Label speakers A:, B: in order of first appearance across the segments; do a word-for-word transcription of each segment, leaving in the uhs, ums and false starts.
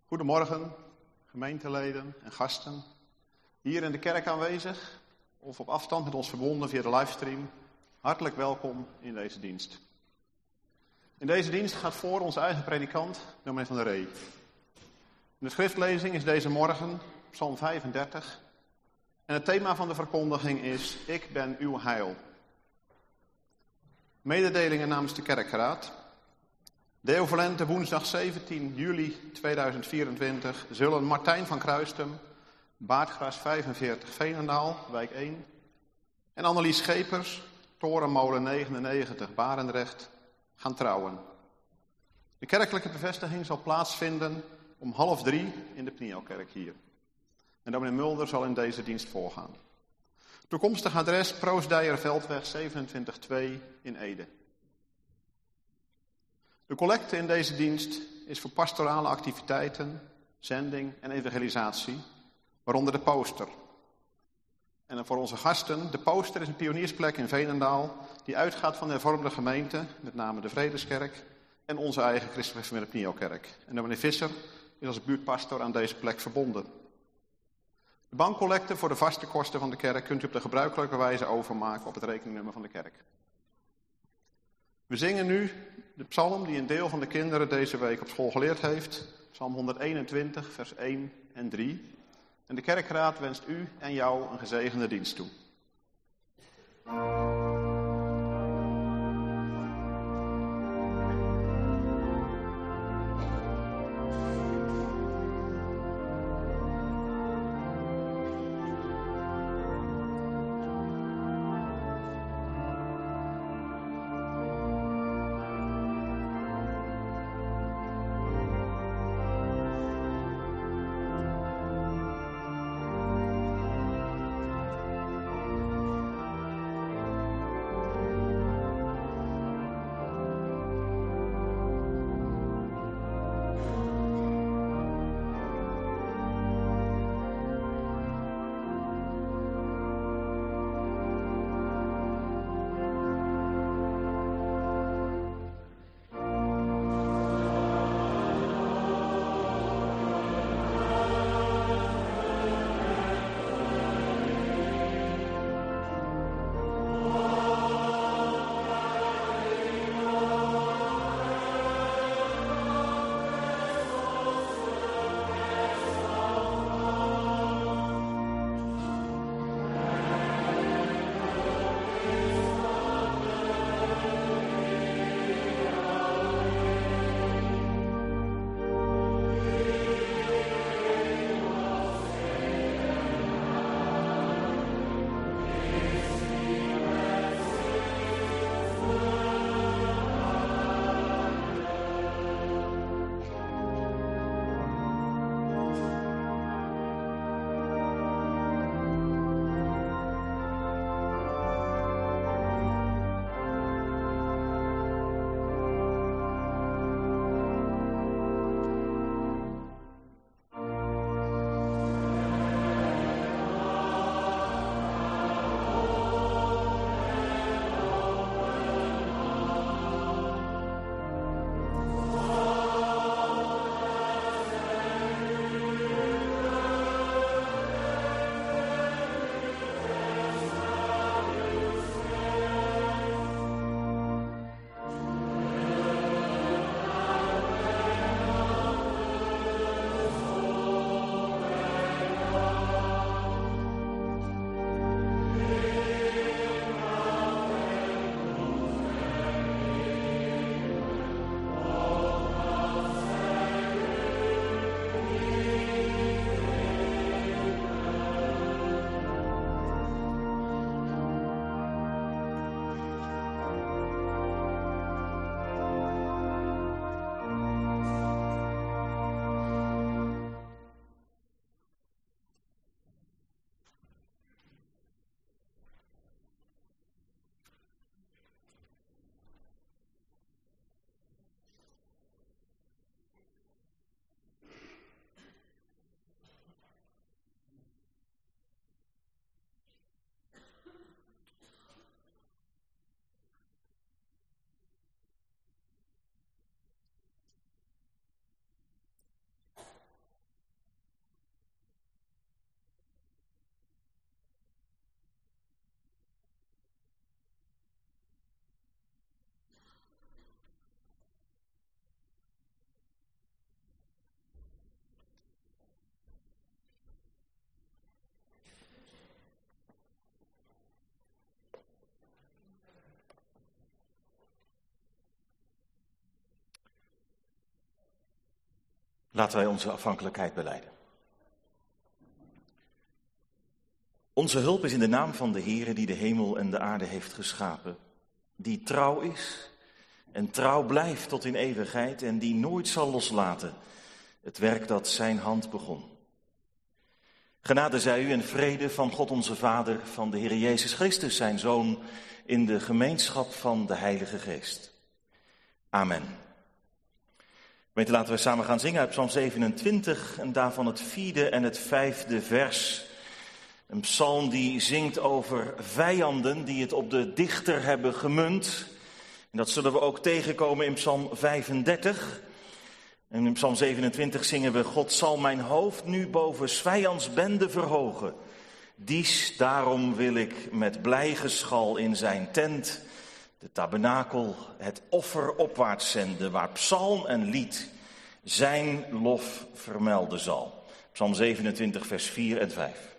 A: Goedemorgen, gemeenteleden en gasten. Hier in de kerk aanwezig of op afstand met ons verbonden via de livestream. Hartelijk welkom in deze dienst. In deze dienst gaat voor onze eigen predikant, dominee van der Ree. De schriftlezing is deze morgen, Psalm vijfendertig. En het thema van de verkondiging is: Ik ben uw heil. Mededelingen namens de kerkraad. Deo volente woensdag zeventien juli tweeduizend vierentwintig zullen Martijn van Kruistum, Baardgras vijfenveertig Veenendaal, wijk één, en Annelies Schepers, Torenmolen negenennegentig Barendrecht, gaan trouwen. De kerkelijke bevestiging zal plaatsvinden om half drie in de Pnielkerk hier. En dominee Mulder zal in deze dienst voorgaan. Toekomstig adres Proostdijerveldweg zevenentwintig twee in Ede. De collecte in deze dienst is voor pastorale activiteiten, zending en evangelisatie, waaronder de poster. En voor onze gasten, de poster is een pioniersplek in Veenendaal die uitgaat van de hervormde gemeente, met name de Vredeskerk, en onze eigen christelijke familie Pnielkerk. En dominee Visser is als buurtpastor aan deze plek verbonden. De bankcollecte voor de vaste kosten van de kerk kunt u op de gebruikelijke wijze overmaken op het rekeningnummer van de kerk. We zingen nu de psalm die een deel van de kinderen deze week op school geleerd heeft. Psalm honderdeenentwintig, vers één en drie. En de kerkraad wenst u en jou een gezegende dienst toe.
B: Laten wij onze afhankelijkheid belijden. Onze hulp is in de naam van de Heere die de hemel en de aarde heeft geschapen, die trouw is en trouw blijft tot in eeuwigheid en die nooit zal loslaten het werk dat zijn hand begon. Genade zij u en vrede van God onze Vader, van de Heere Jezus Christus, zijn Zoon, in de gemeenschap van de Heilige Geest. Amen. Gemeente, laten we samen gaan zingen uit Psalm zevenentwintig en daarvan het vierde en het vijfde vers. Een psalm die zingt over vijanden die het op de dichter hebben gemunt. En dat zullen we ook tegenkomen in Psalm vijfendertig. En in Psalm zevenentwintig zingen we: God zal mijn hoofd nu boven 's vijands bende verhogen. Dies, daarom wil ik met blijgeschal in zijn tent, de tabernakel, het offer opwaarts zenden, waar psalm en lied zijn lof vermelden zal. Psalm zevenentwintig, vers vier en vijf.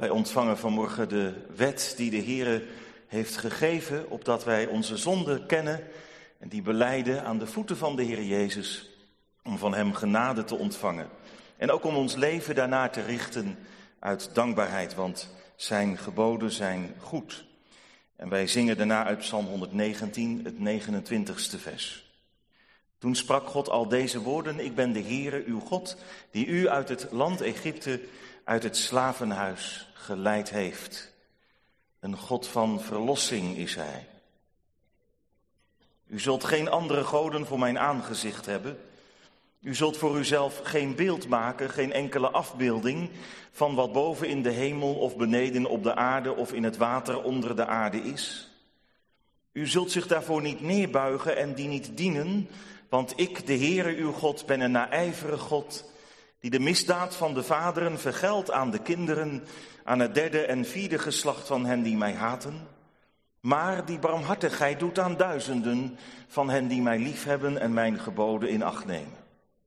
B: Wij ontvangen vanmorgen de wet die de Heere heeft gegeven, opdat wij onze zonde kennen en die belijden aan de voeten van de Heer Jezus, om van hem genade te ontvangen. En ook om ons leven daarnaar te richten uit dankbaarheid, want zijn geboden zijn goed. En wij zingen daarna uit Psalm honderdnegentien, het negenentwintigste vers. Toen sprak God al deze woorden: ik ben de Heere, uw God, die u uit het land Egypte, uit het slavenhuis geleid heeft. Een God van verlossing is hij. U zult geen andere goden voor mijn aangezicht hebben. U zult voor uzelf geen beeld maken, geen enkele afbeelding van wat boven in de hemel of beneden op de aarde of in het water onder de aarde is. U zult zich daarvoor niet neerbuigen en die niet dienen, want ik, de Heere uw God, ben een naijverig God, die de misdaad van de vaderen vergeldt aan de kinderen, aan het derde en vierde geslacht van hen die mij haten, maar die barmhartigheid doet aan duizenden van hen die mij liefhebben en mijn geboden in acht nemen.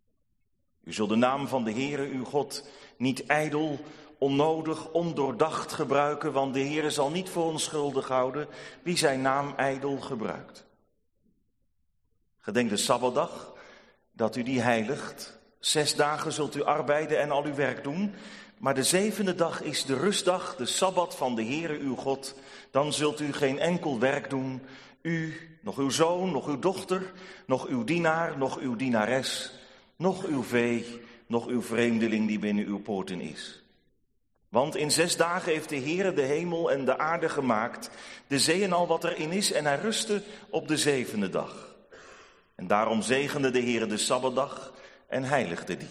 B: U zult de naam van de Heere uw God niet ijdel, onnodig, ondoordacht gebruiken, want de Heere zal niet voor onschuldig houden wie zijn naam ijdel gebruikt. Gedenk de Sabbatdag, dat u die heiligt. Zes dagen zult u arbeiden en al uw werk doen, maar de zevende dag is de rustdag, de Sabbat van de Heere uw God. Dan zult u geen enkel werk doen, u, nog uw zoon, nog uw dochter, nog uw dienaar, nog uw dienares, nog uw vee, nog uw vreemdeling die binnen uw poorten is. Want in zes dagen heeft de Heere de hemel en de aarde gemaakt, de zee en al wat erin is, en hij rustte op de zevende dag. En daarom zegende de Heere de Sabbatdag en heiligde die.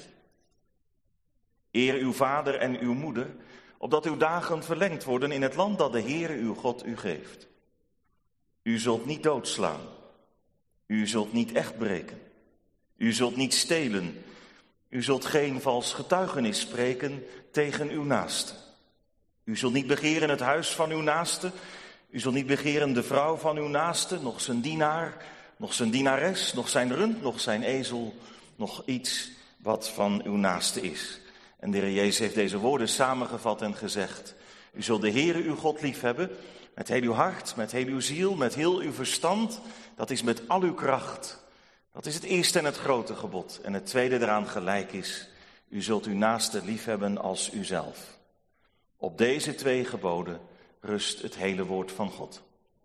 B: Eer uw vader en uw moeder, opdat uw dagen verlengd worden in het land dat de Heere uw God u geeft. U zult niet doodslaan. U zult niet echt breken. U zult niet stelen. U zult geen vals getuigenis spreken tegen uw naaste. U zult niet begeren het huis van uw naaste. U zult niet begeren de vrouw van uw naaste, nog zijn dienaar, nog zijn dienares, nog zijn rund, nog zijn ezel, nog iets wat van uw naaste is. En de Heer Jezus heeft deze woorden samengevat en gezegd: u zult de Heere uw God liefhebben met heel uw hart, met heel uw ziel, met heel uw verstand. Dat is met al uw kracht. Dat is het eerste en het grote gebod. En het tweede eraan gelijk is: u zult uw naaste liefhebben als uzelf. Op deze twee geboden rust het hele woord van God.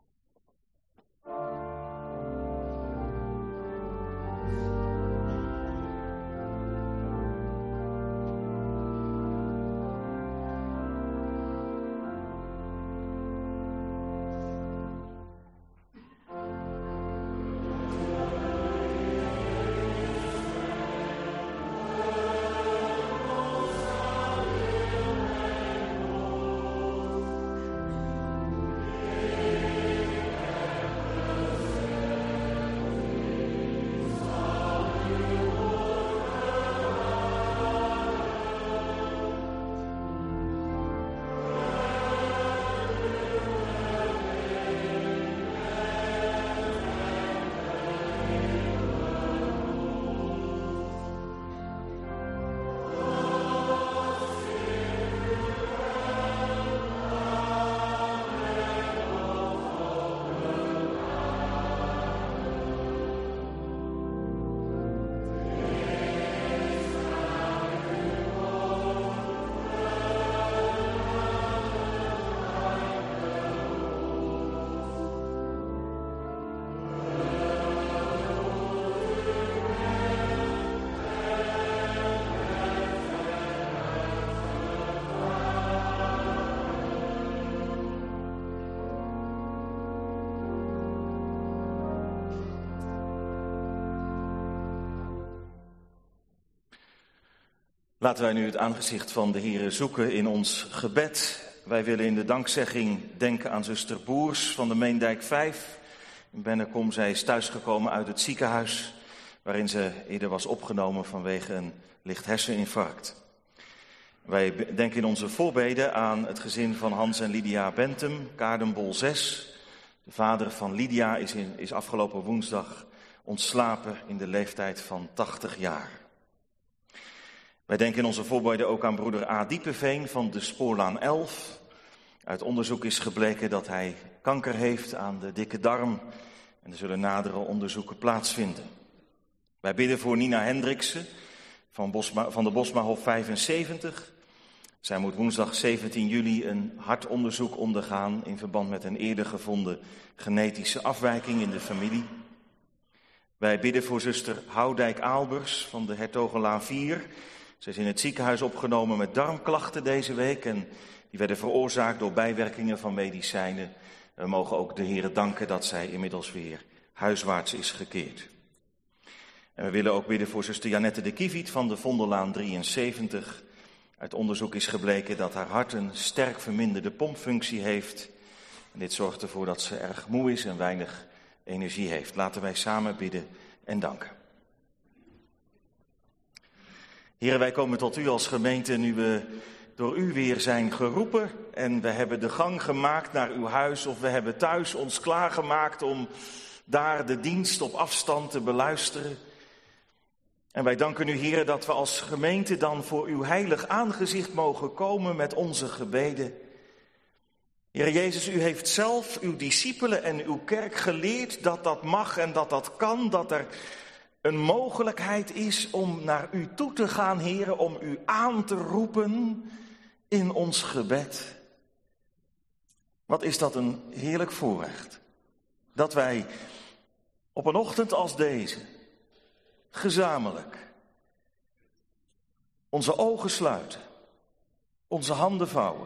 B: Laten wij nu het aangezicht van de Heere zoeken in ons gebed. Wij willen in de dankzegging denken aan zuster Boers van de Meendijk vijf. In Bennekom, zij is thuisgekomen uit het ziekenhuis waarin ze eerder was opgenomen vanwege een licht herseninfarct. Wij denken in onze voorbeden aan het gezin van Hans en Lydia Bentum, Kaardenbol zes. De vader van Lydia is, in, is afgelopen woensdag ontslapen in de leeftijd van tachtig jaar. Wij denken in onze voorbereiding ook aan broeder A. Diepeveen van de Spoorlaan elf. Uit onderzoek is gebleken dat hij kanker heeft aan de dikke darm. En er zullen nadere onderzoeken plaatsvinden. Wij bidden voor Nina Hendriksen van, Bosma, van de Bosmahof vijfenzeventig. Zij moet woensdag zeventien juli een hartonderzoek ondergaan in verband met een eerder gevonden genetische afwijking in de familie. Wij bidden voor zuster Houdijk-Aalbers van de Hertogenlaan vier. Ze is in het ziekenhuis opgenomen met darmklachten deze week en die werden veroorzaakt door bijwerkingen van medicijnen. We mogen ook de Heere danken dat zij inmiddels weer huiswaarts is gekeerd. En we willen ook bidden voor zuster Janette de Kieviet van de Vondellaan drieënzeventig. Uit onderzoek is gebleken dat haar hart een sterk verminderde pompfunctie heeft. En dit zorgt ervoor dat ze erg moe is en weinig energie heeft. Laten wij samen bidden en danken. Heren, wij komen tot u als gemeente nu we door u weer zijn geroepen. En we hebben de gang gemaakt naar uw huis of we hebben thuis ons klaargemaakt om daar de dienst op afstand te beluisteren. En wij danken u, heren, dat we als gemeente dan voor uw heilig aangezicht mogen komen met onze gebeden. Heer Jezus, u heeft zelf uw discipelen en uw kerk geleerd dat dat mag en dat dat kan, dat er een mogelijkheid is om naar u toe te gaan, heren, om u aan te roepen in ons gebed. Wat is dat een heerlijk voorrecht, dat wij op een ochtend als deze gezamenlijk onze ogen sluiten, onze handen vouwen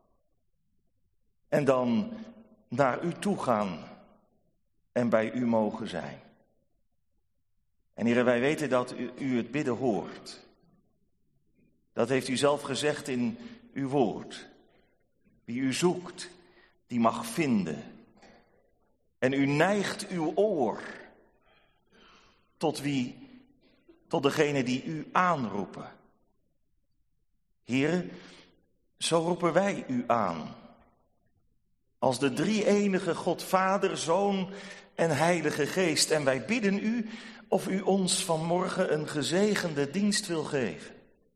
B: en dan naar u toe gaan en bij u mogen zijn. En heren, wij weten dat u, u het bidden hoort. Dat heeft u zelf gezegd in uw woord. Wie u zoekt, die mag vinden. En u neigt uw oor tot wie, tot degene die u aanroepen. Heren, zo roepen wij u aan. Als de drie-enige God, Vader, Zoon en Heilige Geest. En wij bidden u of u ons vanmorgen een gezegende dienst wil geven.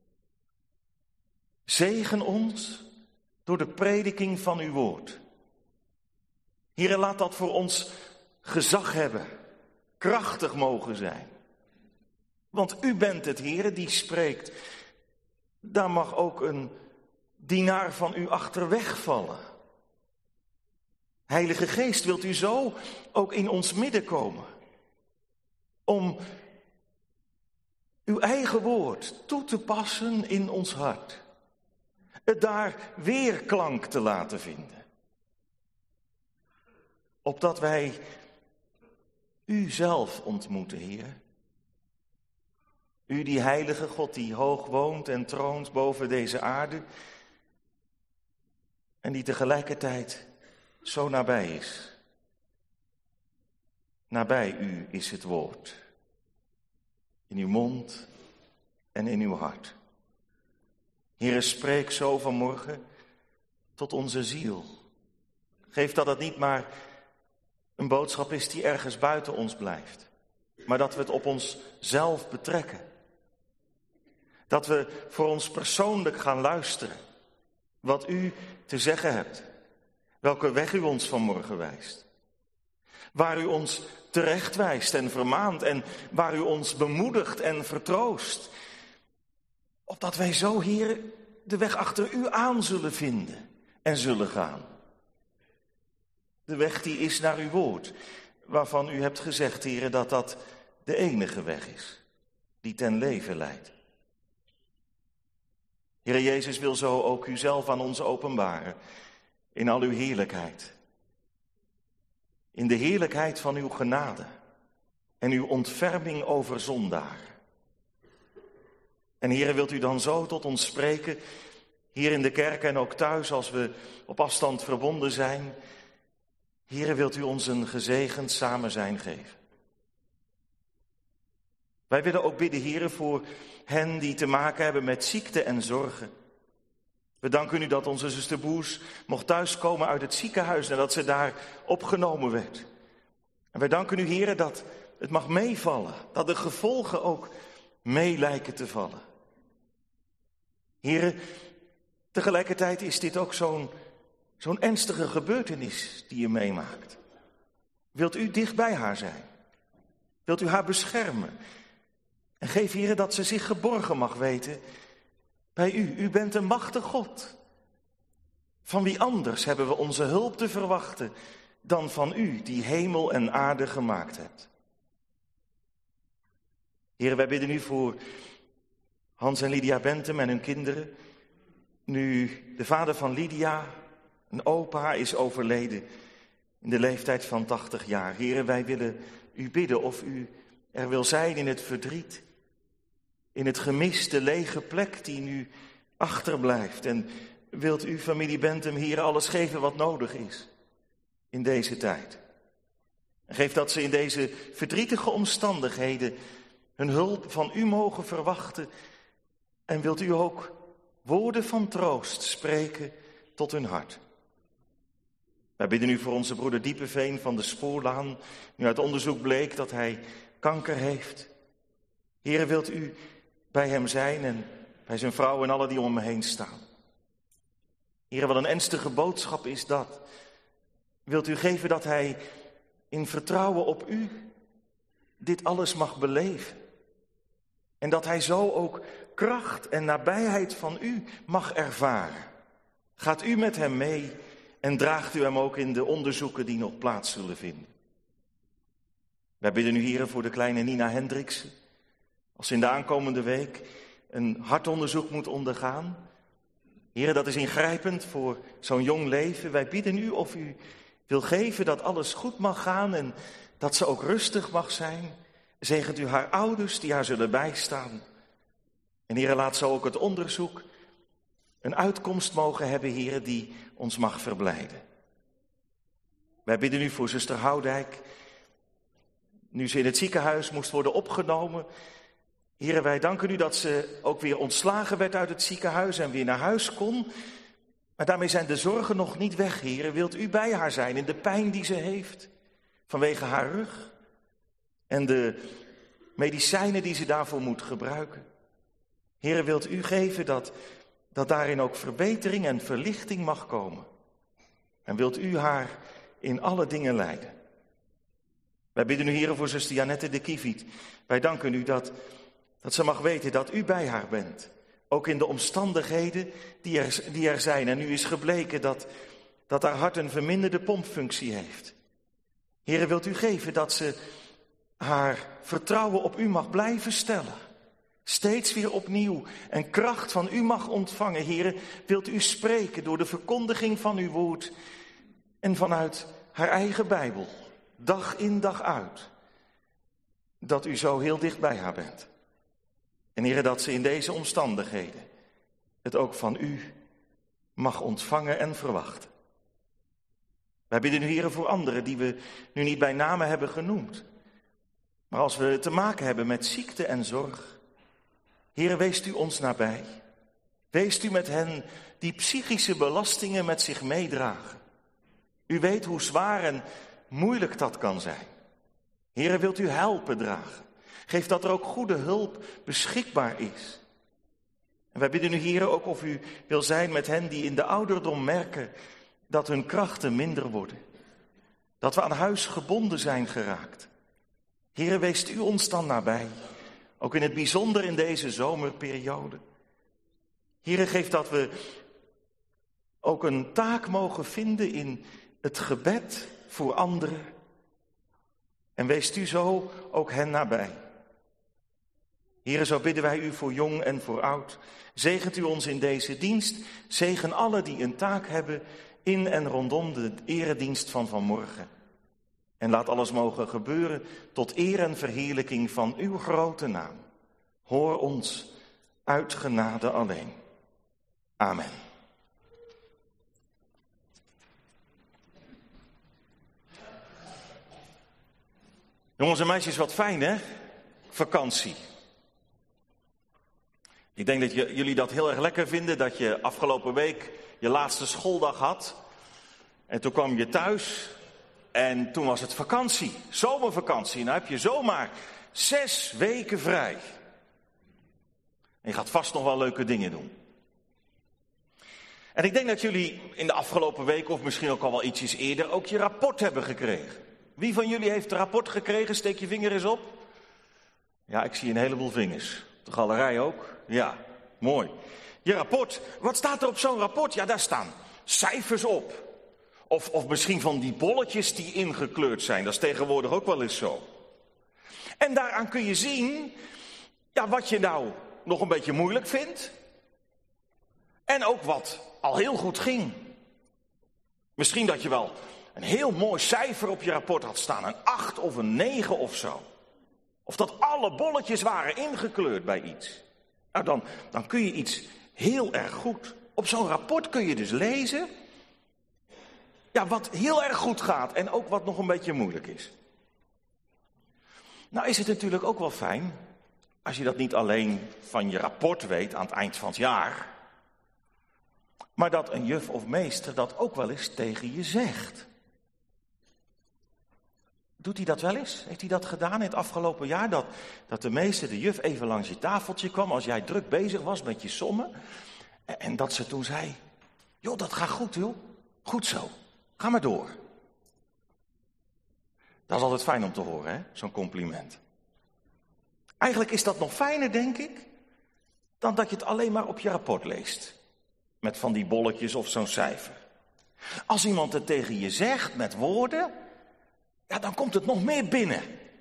B: Zegen ons door de prediking van uw woord. Heere, laat dat voor ons gezag hebben, krachtig mogen zijn. Want u bent het, Heere, die spreekt. Daar mag ook een dienaar van u achterweg vallen. Heilige Geest, wilt u zo ook in ons midden komen? Om uw eigen woord toe te passen in ons hart. Het daar weerklank te laten vinden. Opdat wij u zelf ontmoeten, Heer. U die heilige God die hoog woont en troont boven deze aarde. En die tegelijkertijd zo nabij is. Nabij u is het woord. In uw mond en in uw hart. Heere, spreek zo vanmorgen tot onze ziel. Geef dat het niet maar een boodschap is die ergens buiten ons blijft. Maar dat we het op onszelf betrekken. Dat we voor ons persoonlijk gaan luisteren. Wat u te zeggen hebt. Welke weg u ons vanmorgen wijst. Waar u ons terecht wijst en vermaant. En waar u ons bemoedigt en vertroost. Opdat wij zo, Heer, de weg achter u aan zullen vinden en zullen gaan. De weg die is naar uw woord. Waarvan u hebt gezegd, Heer, dat dat de enige weg is. Die ten leven leidt. Heer Jezus wil zo ook uzelf aan ons openbaren. In al uw heerlijkheid. In de heerlijkheid van uw genade. En uw ontferming over zondaren. En Heer, wilt u dan zo tot ons spreken, hier in de kerk en ook thuis als we op afstand verbonden zijn. Heer, wilt u ons een gezegend samen zijn geven. Wij willen ook bidden, Heer, voor hen die te maken hebben met ziekte en zorgen. We danken u dat onze zuster Boers mocht thuiskomen uit het ziekenhuis en dat ze daar opgenomen werd. En wij danken u, Heer, dat het mag meevallen, dat de gevolgen ook mee lijken te vallen. Heren, tegelijkertijd is dit ook zo'n, zo'n ernstige gebeurtenis die je meemaakt. Wilt u dicht bij haar zijn? Wilt u haar beschermen? En geef, Heren, dat ze zich geborgen mag weten bij u. U bent een machtig God. Van wie anders hebben we onze hulp te verwachten dan van u, die hemel en aarde gemaakt hebt. Heren, wij bidden u voor Hans en Lydia Bentham en hun kinderen. Nu de vader van Lydia, een opa, is overleden in de leeftijd van tachtig jaar. Heren, wij willen u bidden of u er wil zijn in het verdriet, in het gemis, de lege plek die nu achterblijft. En wilt u, familie Bentham, hier alles geven wat nodig is in deze tijd. En geef dat ze in deze verdrietige omstandigheden hun hulp van u mogen verwachten. En wilt u ook woorden van troost spreken tot hun hart. Wij bidden u voor onze broeder Diepeveen van de Spoorlaan. Nu uit onderzoek bleek dat hij kanker heeft. Heere, wilt u bij hem zijn en bij zijn vrouw en alle die om hem heen staan. Heere, wat een ernstige boodschap is dat. Wilt u geven dat hij in vertrouwen op u dit alles mag beleven. En dat hij zo ook kracht en nabijheid van u mag ervaren. Gaat u met hem mee en draagt u hem ook in de onderzoeken die nog plaats zullen vinden. Wij bidden u, Heere, voor de kleine Nina Hendriksen. Als ze in de aankomende week een hartonderzoek moet ondergaan. Heere, dat is ingrijpend voor zo'n jong leven. Wij bidden u of u wil geven dat alles goed mag gaan en dat ze ook rustig mag zijn. Zegent u haar ouders die haar zullen bijstaan. En Heere, laat zo ook het onderzoek een uitkomst mogen hebben, Heere, die ons mag verblijden. Wij bidden u voor zuster Houdijk. Nu ze in het ziekenhuis moest worden opgenomen. Heere, wij danken u dat ze ook weer ontslagen werd uit het ziekenhuis en weer naar huis kon. Maar daarmee zijn de zorgen nog niet weg, Heere. Wilt u bij haar zijn in de pijn die ze heeft vanwege haar rug en de medicijnen die ze daarvoor moet gebruiken. Heere, wilt u geven dat, dat daarin ook verbetering en verlichting mag komen. En wilt u haar in alle dingen leiden. Wij bidden u, Heere, voor zuster Janette de Kieviet. Wij danken u dat, dat ze mag weten dat u bij haar bent. Ook in de omstandigheden die er, die er zijn. En nu is gebleken dat, dat haar hart een verminderde pompfunctie heeft. Heere, wilt u geven dat ze haar vertrouwen op u mag blijven stellen. Steeds weer opnieuw en kracht van u mag ontvangen. Heere, wilt u spreken door de verkondiging van uw woord en vanuit haar eigen Bijbel, dag in dag uit, dat u zo heel dicht bij haar bent. En Heere, dat ze in deze omstandigheden het ook van u mag ontvangen en verwachten. Wij bidden u, Heere, voor anderen die we nu niet bij name hebben genoemd. Maar als we te maken hebben met ziekte en zorg, Heere, weest u ons nabij. Weest u met hen die psychische belastingen met zich meedragen. U weet hoe zwaar en moeilijk dat kan zijn. Heere, wilt u helpen dragen. Geef dat er ook goede hulp beschikbaar is. En wij bidden u, Heere, ook of u wil zijn met hen die in de ouderdom merken dat hun krachten minder worden. Dat we aan huis gebonden zijn geraakt. Heere, weest u ons dan nabij. Ook in het bijzonder in deze zomerperiode. Heere, geef dat we ook een taak mogen vinden in het gebed voor anderen. En weest u zo ook hen nabij. Heere, zo bidden wij u voor jong en voor oud. Zegent u ons in deze dienst. Zegen alle die een taak hebben in en rondom de eredienst van vanmorgen. En laat alles mogen gebeuren tot eer en verheerlijking van uw grote naam. Hoor ons uit genade alleen. Amen. Jongens en meisjes, wat fijn hè? Vakantie. Ik denk dat je, jullie dat heel erg lekker vinden, dat je afgelopen week je laatste schooldag had. En toen kwam je thuis en toen was het vakantie, zomervakantie. En dan heb je zomaar zes weken vrij. En je gaat vast nog wel leuke dingen doen. En ik denk dat jullie in de afgelopen week of misschien ook al wel ietsjes eerder ook je rapport hebben gekregen. Wie van jullie heeft een rapport gekregen? Steek je vinger eens op. Ja, ik zie een heleboel vingers. De galerij ook? Ja, mooi. Je rapport. Wat staat er op zo'n rapport? Ja, daar staan cijfers op. Of, of misschien van die bolletjes die ingekleurd zijn. Dat is tegenwoordig ook wel eens zo. En daaraan kun je zien, ja, wat je nou nog een beetje moeilijk vindt. En ook wat al heel goed ging. Misschien dat je wel een heel mooi cijfer op je rapport had staan. Een acht of een negen of zo. Of dat alle bolletjes waren ingekleurd bij iets. Nou, dan, dan kun je iets heel erg goed. Op zo'n rapport kun je dus lezen, ja, wat heel erg goed gaat en ook wat nog een beetje moeilijk is. Nou is het natuurlijk ook wel fijn als je dat niet alleen van je rapport weet aan het eind van het jaar, maar dat een juf of meester dat ook wel eens tegen je zegt. Doet hij dat wel eens? Heeft hij dat gedaan in het afgelopen jaar? Dat, dat de meester, de juf, even langs je tafeltje kwam als jij druk bezig was met je sommen. En, en dat ze toen zei, joh, dat gaat goed, joh. Goed zo. Ga maar door. Dat is altijd fijn om te horen, hè? Zo'n compliment. Eigenlijk is dat nog fijner, denk ik, dan dat je het alleen maar op je rapport leest. Met van die bolletjes of zo'n cijfer. Als iemand het tegen je zegt met woorden, ja, dan komt het nog meer binnen.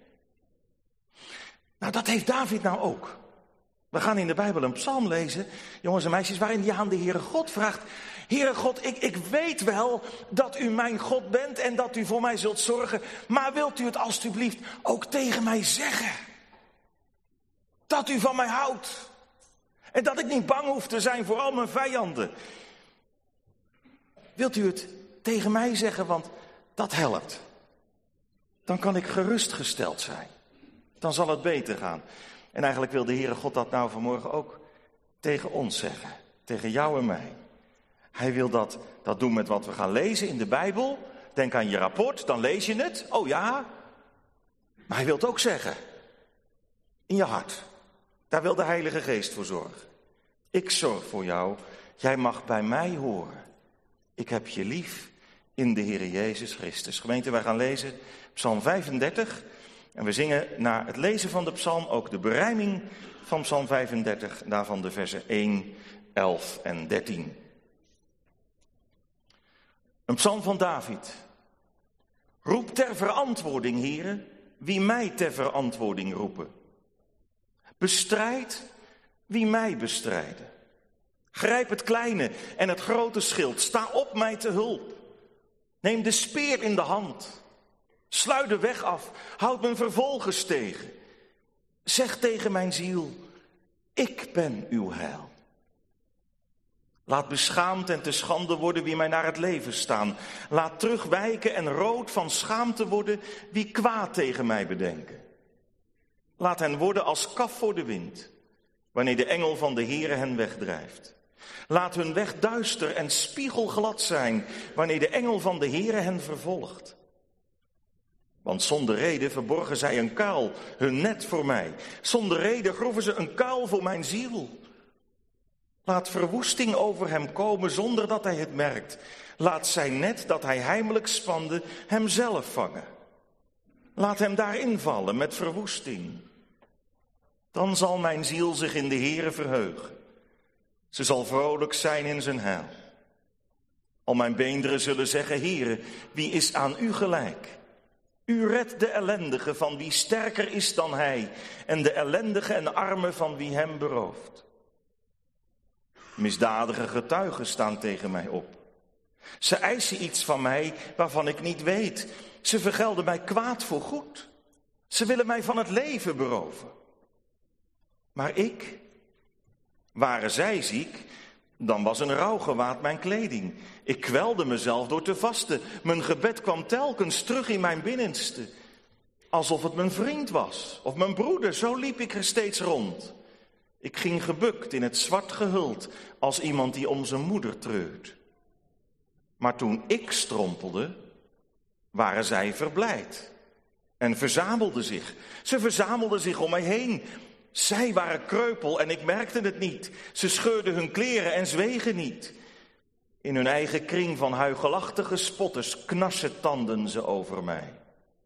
B: Nou, dat heeft David nou ook. We gaan in de Bijbel een psalm lezen, jongens en meisjes, waarin hij aan de Heere God vraagt, Heere God, ik, ik weet wel dat u mijn God bent en dat u voor mij zult zorgen, maar wilt u het alstublieft ook tegen mij zeggen? Dat u van mij houdt. En dat ik niet bang hoef te zijn voor al mijn vijanden. Wilt u het tegen mij zeggen, want dat helpt. Dan kan ik gerustgesteld zijn. Dan zal het beter gaan. En eigenlijk wil de Heere God dat nou vanmorgen ook tegen ons zeggen. Tegen jou en mij. Hij wil dat, dat doen met wat we gaan lezen in de Bijbel. Denk aan je rapport, dan lees je het. Oh ja. Maar hij wil het ook zeggen. In je hart. Daar wil de Heilige Geest voor zorgen. Ik zorg voor jou. Jij mag bij mij horen. Ik heb je lief in de Heere Jezus Christus. Gemeente, wij gaan lezen Psalm vijfendertig. En we zingen na het lezen van de psalm ook de berijming van Psalm vijfendertig. Daarvan de versen één, elf en dertien. Een psalm van David. Roep ter verantwoording, heren, wie mij ter verantwoording roepen. Bestrijd wie mij bestrijden. Grijp het kleine en het grote schild. Sta op mij te hulp. Neem de speer in de hand. Sluit de weg af. Houd mijn vervolgers tegen. Zeg tegen mijn ziel, ik ben uw heil. Laat beschaamd en te schande worden wie mij naar het leven staan. Laat terugwijken en rood van schaamte worden wie kwaad tegen mij bedenken. Laat hen worden als kaf voor de wind, wanneer de engel van de Heere hen wegdrijft. Laat hun weg duister en spiegelglad zijn, wanneer de engel van de Heere hen vervolgt. Want zonder reden verborgen zij een kuil, hun net voor mij. Zonder reden groeven ze een kuil voor mijn ziel. Laat verwoesting over hem komen zonder dat hij het merkt. Laat zijn net dat hij heimelijk spande hem zelf vangen. Laat hem daarin vallen met verwoesting. Dan zal mijn ziel zich in de Heere verheugen. Ze zal vrolijk zijn in zijn heil. Al mijn beenderen zullen zeggen, Heere, wie is aan u gelijk? U redt de ellendige van wie sterker is dan hij, en de ellendige en arme van wie hem berooft. Misdadige getuigen staan tegen mij op. Ze eisen iets van mij waarvan ik niet weet. Ze vergelden mij kwaad voor goed. Ze willen mij van het leven beroven. Maar ik, waren zij ziek, dan was een rouwgewaad mijn kleding. Ik kwelde mezelf door te vasten. Mijn gebed kwam telkens terug in mijn binnenste. Alsof het mijn vriend was, of mijn broeder, zo liep ik er steeds rond. Ik ging gebukt in het zwart gehuld, als iemand die om zijn moeder treurt. Maar toen ik strompelde, waren zij verblijd en verzamelden zich. Ze verzamelden zich om mij heen. Zij waren kreupel en ik merkte het niet. Ze scheurden hun kleren en zwegen niet. In hun eigen kring van huigelachtige spotters knarsen tanden ze over mij.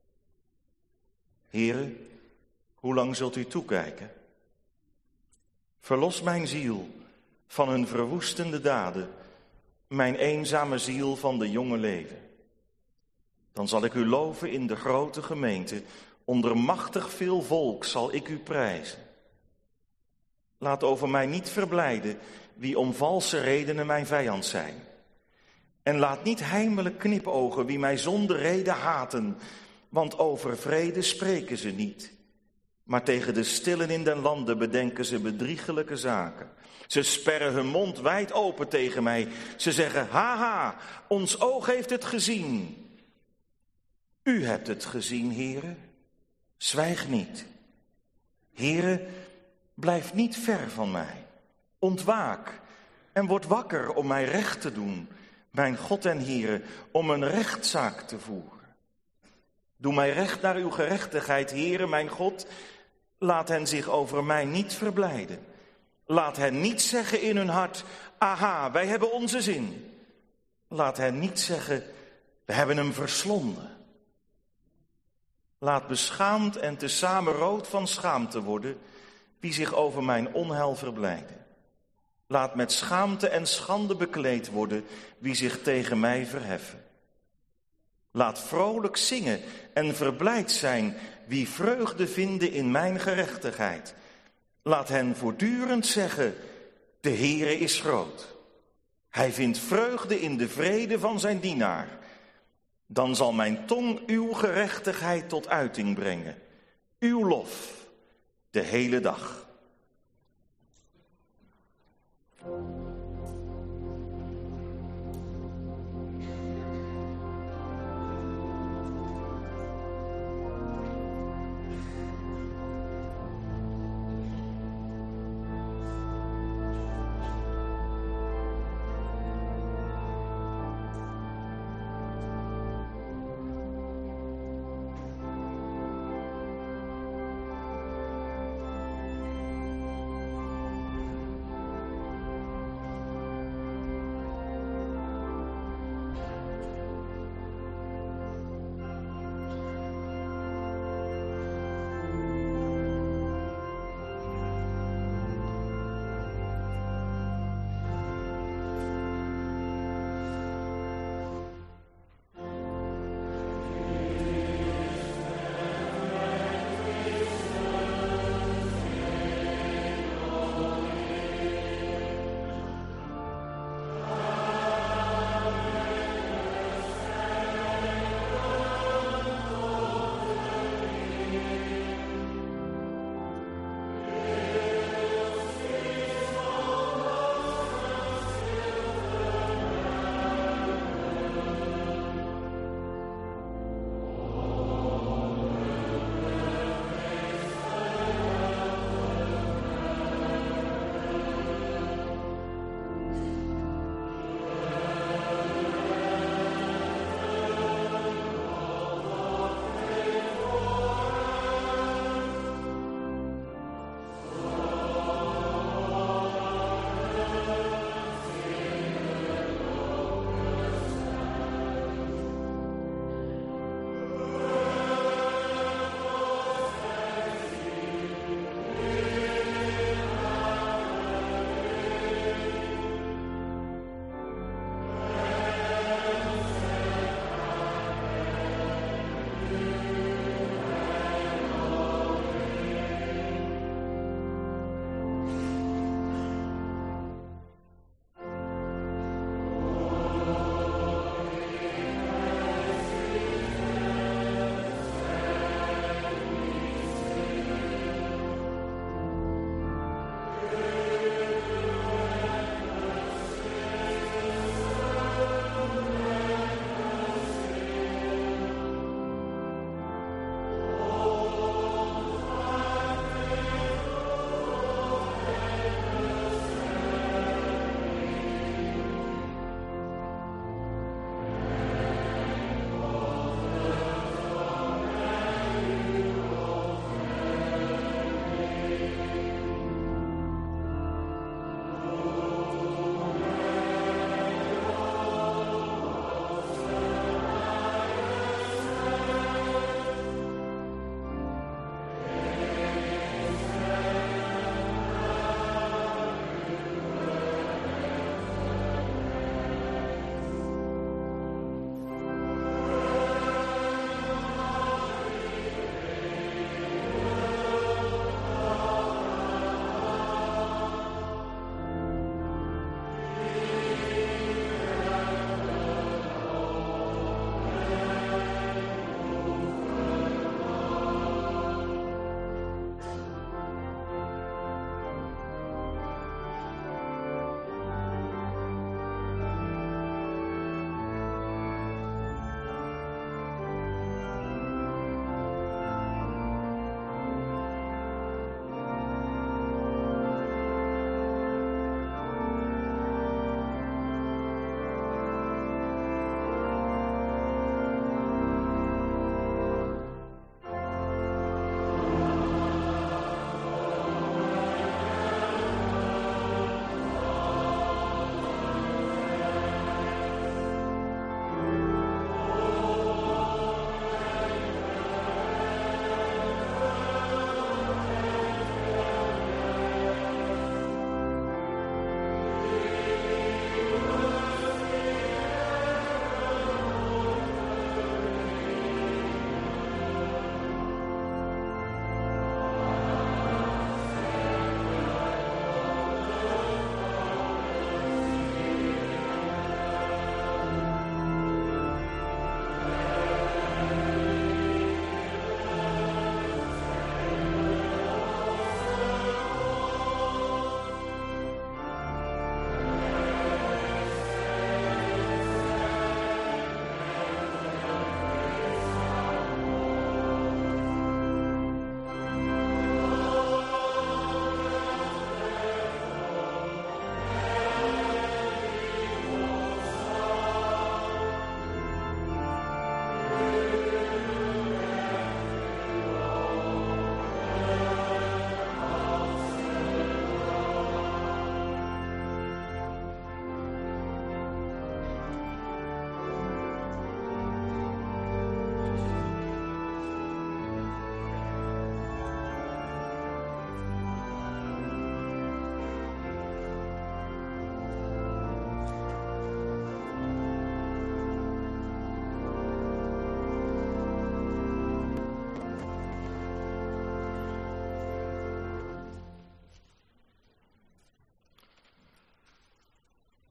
B: Heere, hoe lang zult u toekijken? Verlos mijn ziel van hun verwoestende daden, mijn eenzame ziel van de jonge leven. Dan zal ik u loven in de grote gemeente, onder machtig veel volk zal ik u prijzen. Laat over mij niet verblijden wie om valse redenen mijn vijand zijn. En laat niet heimelijk knipogen wie mij zonder reden haten, want over vrede spreken ze niet. Maar tegen de stillen in den landen bedenken ze bedriegelijke zaken. Ze sperren hun mond wijd open tegen mij. Ze zeggen, haha, ons oog heeft het gezien. U hebt het gezien, Heere. Zwijg niet. Heere, blijf niet ver van mij. Ontwaak en word wakker om mij recht te doen. Mijn God en Heere, om een rechtszaak te voeren. Doe mij recht naar uw gerechtigheid, Heere, mijn God. Laat hen zich over mij niet verblijden. Laat hen niet zeggen in hun hart, aha, wij hebben onze zin. Laat hen niet zeggen, we hebben hem verslonden. Laat beschaamd en tezamen rood van schaamte worden wie zich over mijn onheil verblijden. Laat met schaamte en schande bekleed worden wie zich tegen mij verheffen. Laat vrolijk zingen en verblijd zijn wie vreugde vinden in mijn gerechtigheid. Laat hen voortdurend zeggen, de Heere is groot. Hij vindt vreugde in de vrede van zijn dienaar. Dan zal mijn tong uw gerechtigheid tot uiting brengen. Uw lof, de hele dag.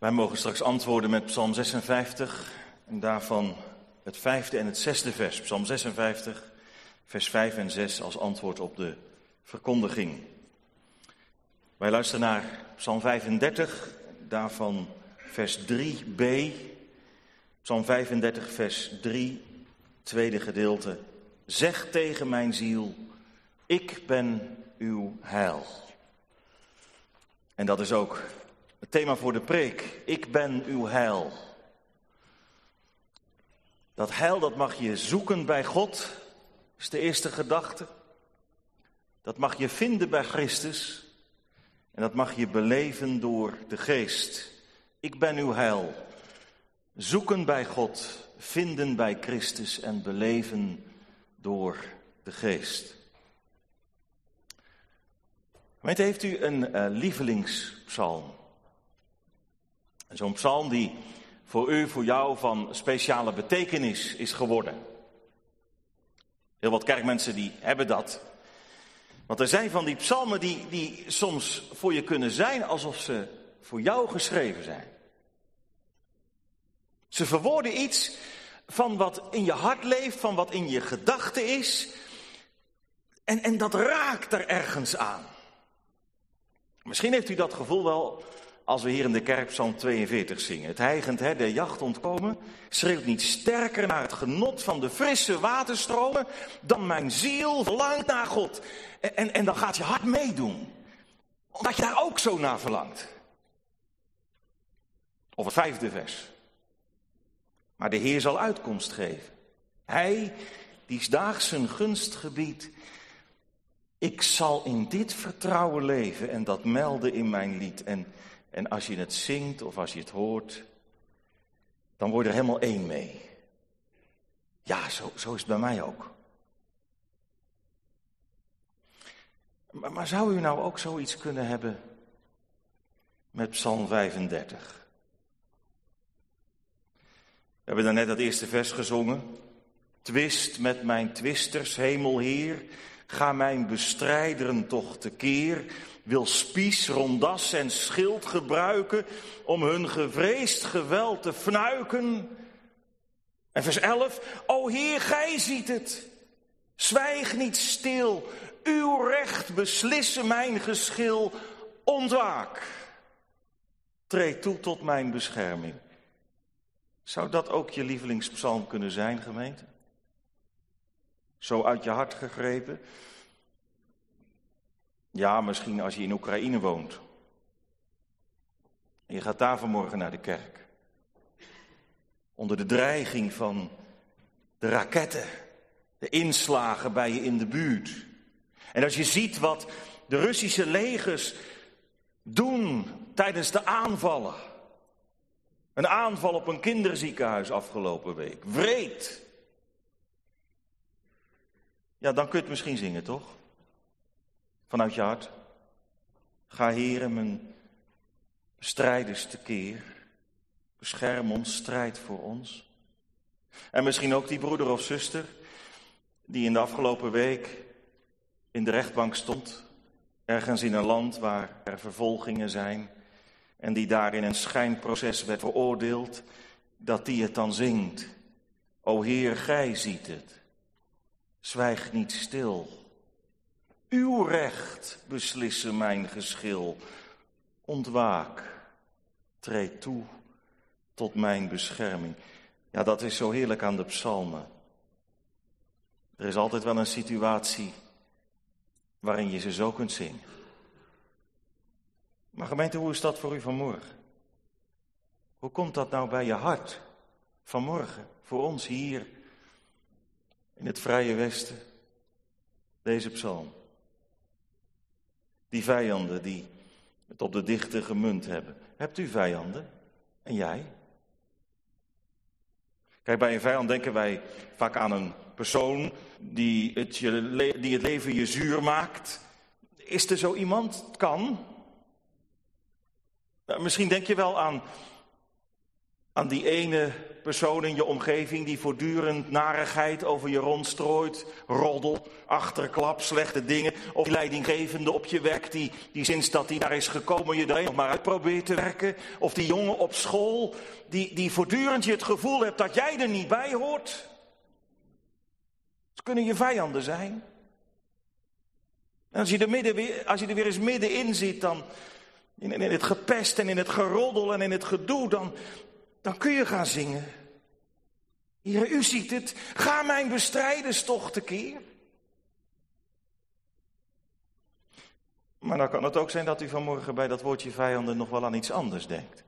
B: Wij mogen straks antwoorden met Psalm zesenvijftig en daarvan het vijfde en het zesde vers. Psalm zesenvijftig, vers vijf en zes als antwoord op de verkondiging. Wij luisteren naar Psalm vijfendertig, daarvan vers drie b. Psalm vijfendertig, vers drie, tweede gedeelte. Zeg tegen mijn ziel, ik ben uw heil. En dat is ook het thema voor de preek. Ik ben uw heil. Dat heil, dat mag je zoeken bij God, is de eerste gedachte. Dat mag je vinden bij Christus. En dat mag je beleven door de Geest. Ik ben uw heil. Zoeken bij God, vinden bij Christus en beleven door de Geest. Gemeente, heeft u een uh, lievelingspsalm? Zo'n psalm die voor u, voor jou van speciale betekenis is geworden. Heel wat kerkmensen die hebben dat. Want er zijn van die psalmen die, die soms voor je kunnen zijn alsof ze voor jou geschreven zijn. Ze verwoorden iets van wat in je hart leeft, van wat in je gedachten is. En, en dat raakt er ergens aan. Misschien heeft u dat gevoel wel als we hier in de kerk Psalm tweeënveertig zingen. Het hijgend her der jacht ontkomen schreeuwt niet sterker naar het genot van de frisse waterstromen dan mijn ziel verlangt naar God. En, en, en dan gaat je hart meedoen, omdat je daar ook zo naar verlangt. Of het vijfde vers. Maar de Heer zal uitkomst geven. Hij die daags zijn gunst gebiedt. Ik zal in dit vertrouwen leven en dat melden in mijn lied. En, en als je het zingt of als je het hoort, dan word je er helemaal één mee. Ja, zo, zo is het bij mij ook. Maar, maar zou u nou ook zoiets kunnen hebben met Psalm vijfendertig? We hebben daarnet dat eerste vers gezongen. Twist met mijn twisters, hemelheer. Ga mijn bestrijderen toch tekeer. Wil spies, rondas en schild gebruiken om hun gevreesd geweld te fnuiken. En vers elf. O Heer, gij ziet het. Zwijg niet stil. Uw recht beslissen mijn geschil. Ontwaak. Treed toe tot mijn bescherming. Zou dat ook je lievelingspsalm kunnen zijn, gemeente? Zo uit je hart gegrepen? Ja, misschien als je in Oekraïne woont. En je gaat daar vanmorgen naar de kerk. Onder de dreiging van de raketten, de inslagen bij je in de buurt. En als je ziet wat de Russische legers doen tijdens de aanvallen. Een aanval op een kinderziekenhuis afgelopen week. Wreed. Ja, dan kun je het misschien zingen, toch? Vanuit je hart. Ga, Heere, mijn strijders tekeer. Bescherm ons, strijd voor ons. En misschien ook die broeder of zuster die in de afgelopen week in de rechtbank stond. Ergens in een land waar er vervolgingen zijn. En die daar in een schijnproces werd veroordeeld, dat die het dan zingt. O Heer, gij ziet het. Zwijg niet stil. Uw recht beslissen mijn geschil. Ontwaak. Treed toe tot mijn bescherming. Ja, dat is zo heerlijk aan de psalmen. Er is altijd wel een situatie waarin je ze zo kunt zingen. Maar gemeente, hoe is dat voor u vanmorgen? Hoe komt dat nou bij je hart vanmorgen? Voor ons hier in het Vrije Westen. Deze psalm. Die vijanden die het op de dichte gemunt hebben. Hebt u vijanden? En jij? Kijk, bij een vijand denken wij vaak aan een persoon die het, je, die het leven je zuur maakt. Is er zo iemand? Het kan. Misschien denk je wel aan aan die ene persoon in je omgeving die voortdurend narigheid over je rondstrooit, roddel, achterklap, slechte dingen. Of die leidinggevende op je werk die, die sinds dat hij daar is gekomen je er nog maar uit probeert te werken. Of die jongen op school die, die voortdurend je het gevoel hebt dat jij er niet bij hoort. Ze kunnen je vijanden zijn. En als je er, midden weer, als je er weer eens middenin zit, dan in, in het gepest en in het geroddel en in het gedoe, dan, dan kun je gaan zingen. Heer, u ziet het, ga mijn bestrijders toch tekeer. Maar dan kan het ook zijn dat u vanmorgen bij dat woordje vijanden nog wel aan iets anders denkt.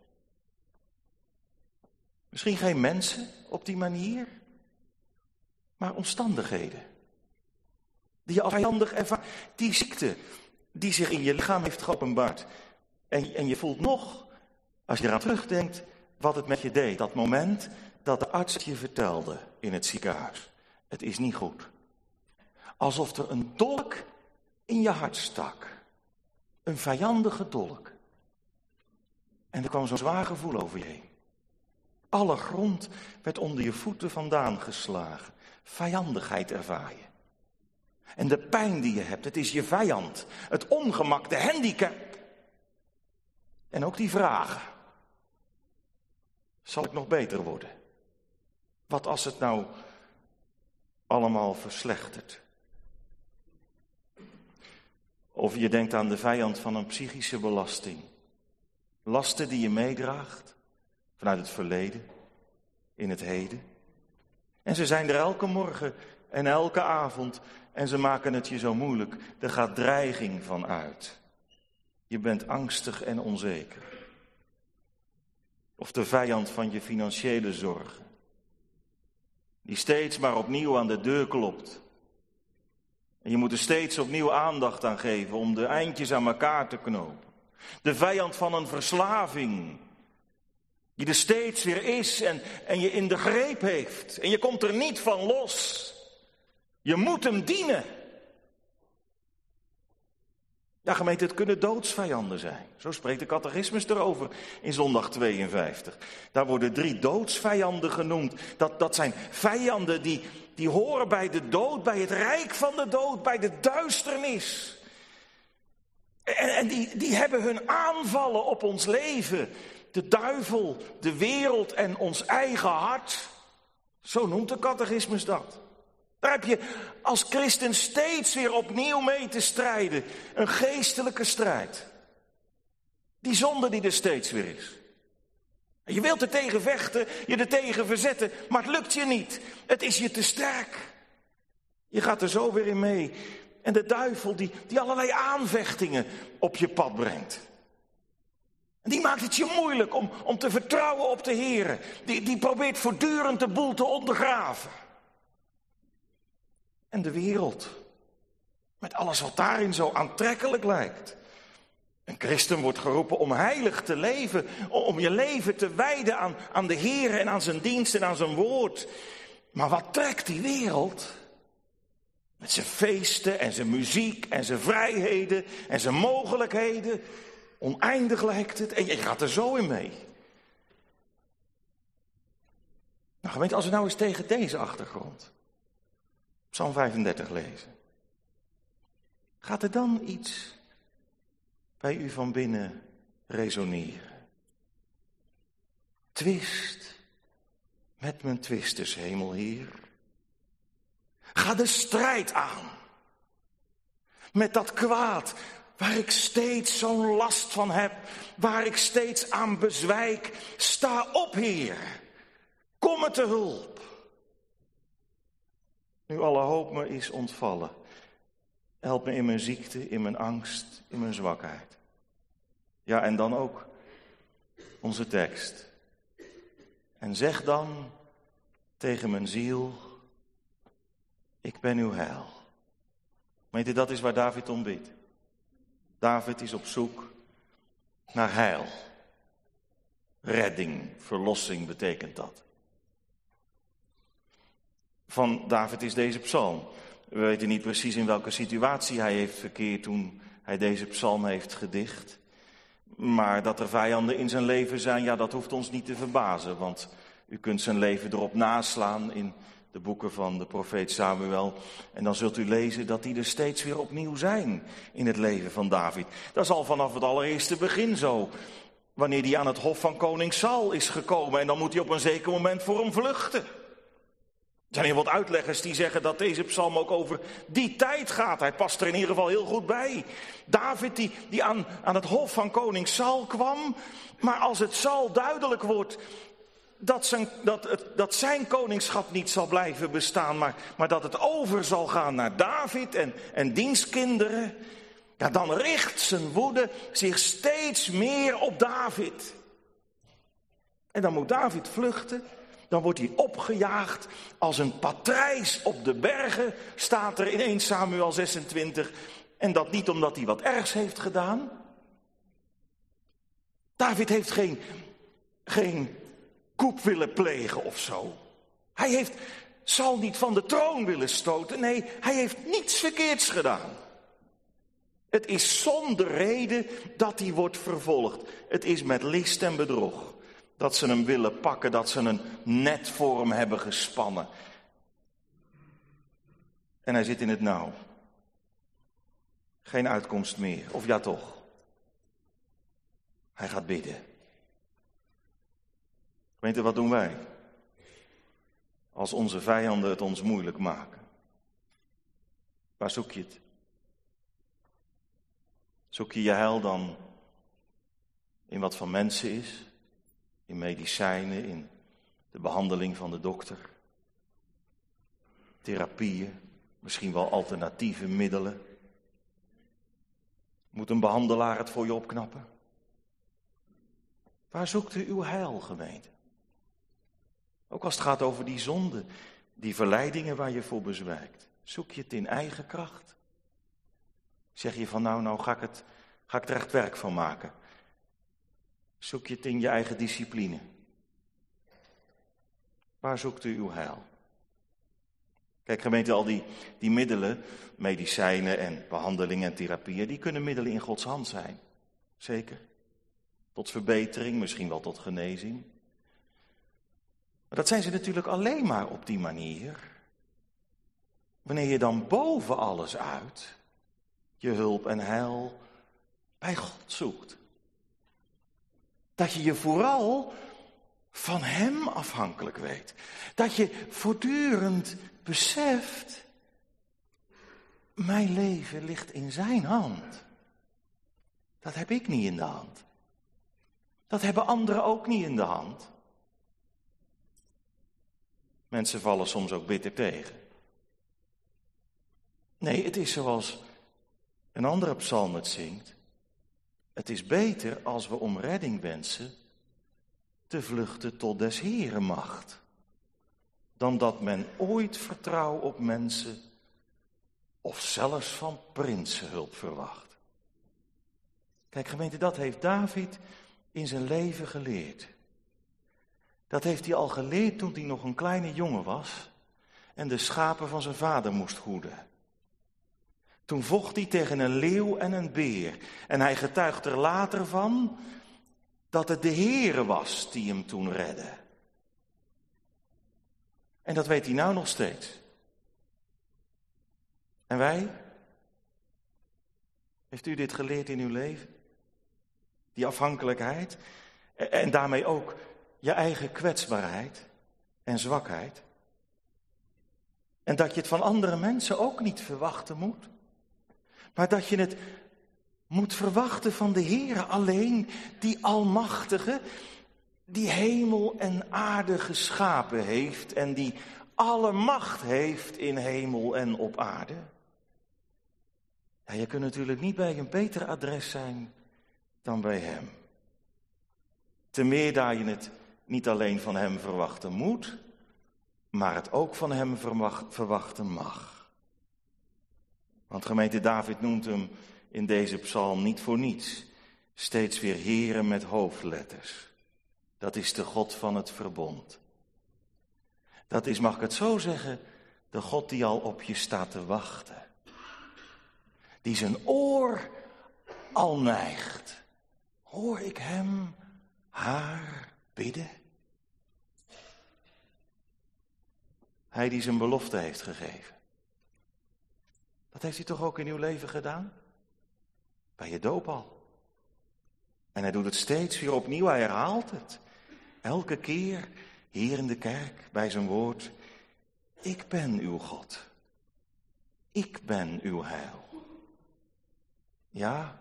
B: Misschien geen mensen op die manier, maar omstandigheden. Die je als vijandig ervaart. Die ziekte die zich in je lichaam heeft geopenbaard. En, en je voelt nog, als je eraan terugdenkt, wat het met je deed. Dat moment dat de arts je vertelde in het ziekenhuis. Het is niet goed. Alsof er een dolk in je hart stak. Een vijandige dolk. En er kwam zo'n zwaar gevoel over je heen. Alle grond werd onder je voeten vandaan geslagen. Vijandigheid ervaar je. En de pijn die je hebt, het is je vijand. Het ongemak, de handicap. En ook die vragen. Zal ik nog beter worden? Wat als het nou allemaal verslechtert? Of je denkt aan de vijand van een psychische belasting. Lasten die je meedraagt vanuit het verleden, in het heden. En ze zijn er elke morgen en elke avond en ze maken het je zo moeilijk. Er gaat dreiging van uit. Je bent angstig en onzeker. Of de vijand van je financiële zorgen. Die steeds maar opnieuw aan de deur klopt. En je moet er steeds opnieuw aandacht aan geven om de eindjes aan elkaar te knopen. De vijand van een verslaving. Die er steeds weer is en, en je in de greep heeft. En je komt er niet van los. Je moet hem dienen. Ja, gemeente, het kunnen doodsvijanden zijn. Zo spreekt de catechismus erover in zondag tweeënvijftig. Daar worden drie doodsvijanden genoemd. Dat, dat zijn vijanden die, die horen bij de dood, bij het rijk van de dood, bij de duisternis. En, en die, die hebben hun aanvallen op ons leven. De duivel, de wereld en ons eigen hart. Zo noemt de catechismus dat. Daar heb je als christen steeds weer opnieuw mee te strijden. Een geestelijke strijd. Die zonde die er steeds weer is. En je wilt er tegen vechten, je er tegen verzetten, maar het lukt je niet. Het is je te sterk. Je gaat er zo weer in mee. En de duivel die, die allerlei aanvechtingen op je pad brengt. En die maakt het je moeilijk om, om te vertrouwen op de Heer. Die, die probeert voortdurend de boel te ondergraven. En de wereld, met alles wat daarin zo aantrekkelijk lijkt. Een christen wordt geroepen om heilig te leven, om je leven te wijden aan, aan de Heer en aan zijn dienst en aan zijn woord. Maar wat trekt die wereld? Met zijn feesten en zijn muziek en zijn vrijheden en zijn mogelijkheden. Oneindig lijkt het en je gaat er zo in mee. Nou gemeente, als we nou eens tegen deze achtergrond Psalm vijfendertig lezen. Gaat er dan iets bij u van binnen resoneren? Twist met mijn twisters, hemelheer. Ga de strijd aan met dat kwaad waar ik steeds zo'n last van heb, waar ik steeds aan bezwijk. Sta op, Heer. Kom me te hulp. Nu alle hoop me is ontvallen. Help me in mijn ziekte, in mijn angst, in mijn zwakheid. Ja, en dan ook onze tekst. En zeg dan tegen mijn ziel, ik ben uw heil. Weet je, dat is waar David om bidt. David is op zoek naar heil. Redding, verlossing betekent dat. Van David is deze psalm. We weten niet precies in welke situatie hij heeft verkeerd toen hij deze psalm heeft gedicht. Maar dat er vijanden in zijn leven zijn, ja, dat hoeft ons niet te verbazen. Want u kunt zijn leven erop naslaan in de boeken van de profeet Samuel. En dan zult u lezen dat die er steeds weer opnieuw zijn in het leven van David. Dat is al vanaf het allereerste begin zo. Wanneer hij aan het hof van koning Saul is gekomen en dan moet hij op een zeker moment voor hem vluchten. Er zijn heel wat uitleggers die zeggen dat deze psalm ook over die tijd gaat. Hij past er in ieder geval heel goed bij. David die, die aan, aan het hof van koning Saul kwam. Maar als het Saul duidelijk wordt dat zijn, dat, het, dat zijn koningschap niet zal blijven bestaan. Maar, maar dat het over zal gaan naar David en, en diens kinderen. Ja, dan richt zijn woede zich steeds meer op David. En dan moet David vluchten. Dan wordt hij opgejaagd als een patrijs op de bergen, staat er in eerste Samuel zesentwintig. En dat niet omdat hij wat ergs heeft gedaan. David heeft geen, geen koep willen plegen of zo. Hij heeft Saul niet van de troon willen stoten. Nee, hij heeft niets verkeerds gedaan. Het is zonder reden dat hij wordt vervolgd. Het is met list en bedrog. Dat ze hem willen pakken, dat ze een net voor hem hebben gespannen. En hij zit in het nauw. Geen uitkomst meer, of ja toch. Hij gaat bidden. Gemeente, wat doen wij? Als onze vijanden het ons moeilijk maken. Waar zoek je het? Zoek je je heil dan in wat van mensen is? In medicijnen, in de behandeling van de dokter. Therapieën, misschien wel alternatieve middelen. Moet een behandelaar het voor je opknappen? Waar zoekt u uw heil, gemeente? Ook als het gaat over die zonde, die verleidingen waar je voor bezwijkt. Zoek je het in eigen kracht? Zeg je van nou, nou ga ik, het, ga ik er echt werk van maken. Zoek je het in je eigen discipline? Waar zoekt u uw heil? Kijk, gemeente, al die, die middelen, medicijnen en behandelingen en therapieën, die kunnen middelen in Gods hand zijn. Zeker. Tot verbetering, misschien wel tot genezing. Maar dat zijn ze natuurlijk alleen maar op die manier. Wanneer je dan boven alles uit je hulp en heil bij God zoekt. Dat je je vooral van Hem afhankelijk weet. Dat je voortdurend beseft, mijn leven ligt in Zijn hand. Dat heb ik niet in de hand. Dat hebben anderen ook niet in de hand. Mensen vallen soms ook bitter tegen. Nee, het is zoals een andere psalm het zingt. Het is beter als we om redding wensen te vluchten tot des Heeren macht, dan dat men ooit vertrouw op mensen of zelfs van prinsen hulp verwacht. Kijk, gemeente, dat heeft David in zijn leven geleerd. Dat heeft hij al geleerd toen hij nog een kleine jongen was en de schapen van zijn vader moest hoeden. Toen vocht hij tegen een leeuw en een beer. En hij getuigt er later van dat het de Heere was die hem toen redde. En dat weet hij nou nog steeds. En wij? Heeft u dit geleerd in uw leven? Die afhankelijkheid en daarmee ook je eigen kwetsbaarheid en zwakheid. En dat je het van andere mensen ook niet verwachten moet. Maar dat je het moet verwachten van de Heere alleen, die Almachtige, die hemel en aarde geschapen heeft en die alle macht heeft in hemel en op aarde. Ja, je kunt natuurlijk niet bij een beter adres zijn dan bij Hem. Te meer daar je het niet alleen van Hem verwachten moet, maar het ook van Hem verwachten mag. Want gemeente David noemt hem in deze psalm niet voor niets steeds weer Heere met hoofdletters. Dat is de God van het verbond. Dat is, mag ik het zo zeggen, de God die al op je staat te wachten. Die zijn oor al neigt Hoor ik hem, haar bidden? Hij die zijn belofte heeft gegeven. Dat heeft hij toch ook in uw leven gedaan? Bij je doop al. En hij doet het steeds weer opnieuw, hij herhaalt het. Elke keer hier in de kerk, bij zijn woord. Ik ben uw God. Ik ben uw heil. Ja.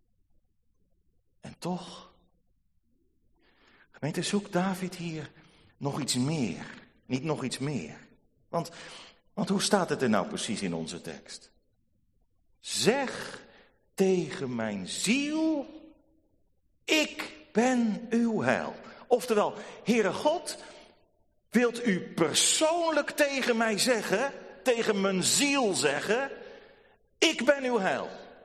B: En toch. Gemeente, zoekt David hier nog iets meer. Niet nog iets meer. Want, want hoe staat het er nou precies in onze tekst? Zeg tegen mijn ziel, ik ben uw heil. Oftewel, Heere God, wilt u persoonlijk tegen mij zeggen, tegen mijn ziel zeggen, ik ben uw heil.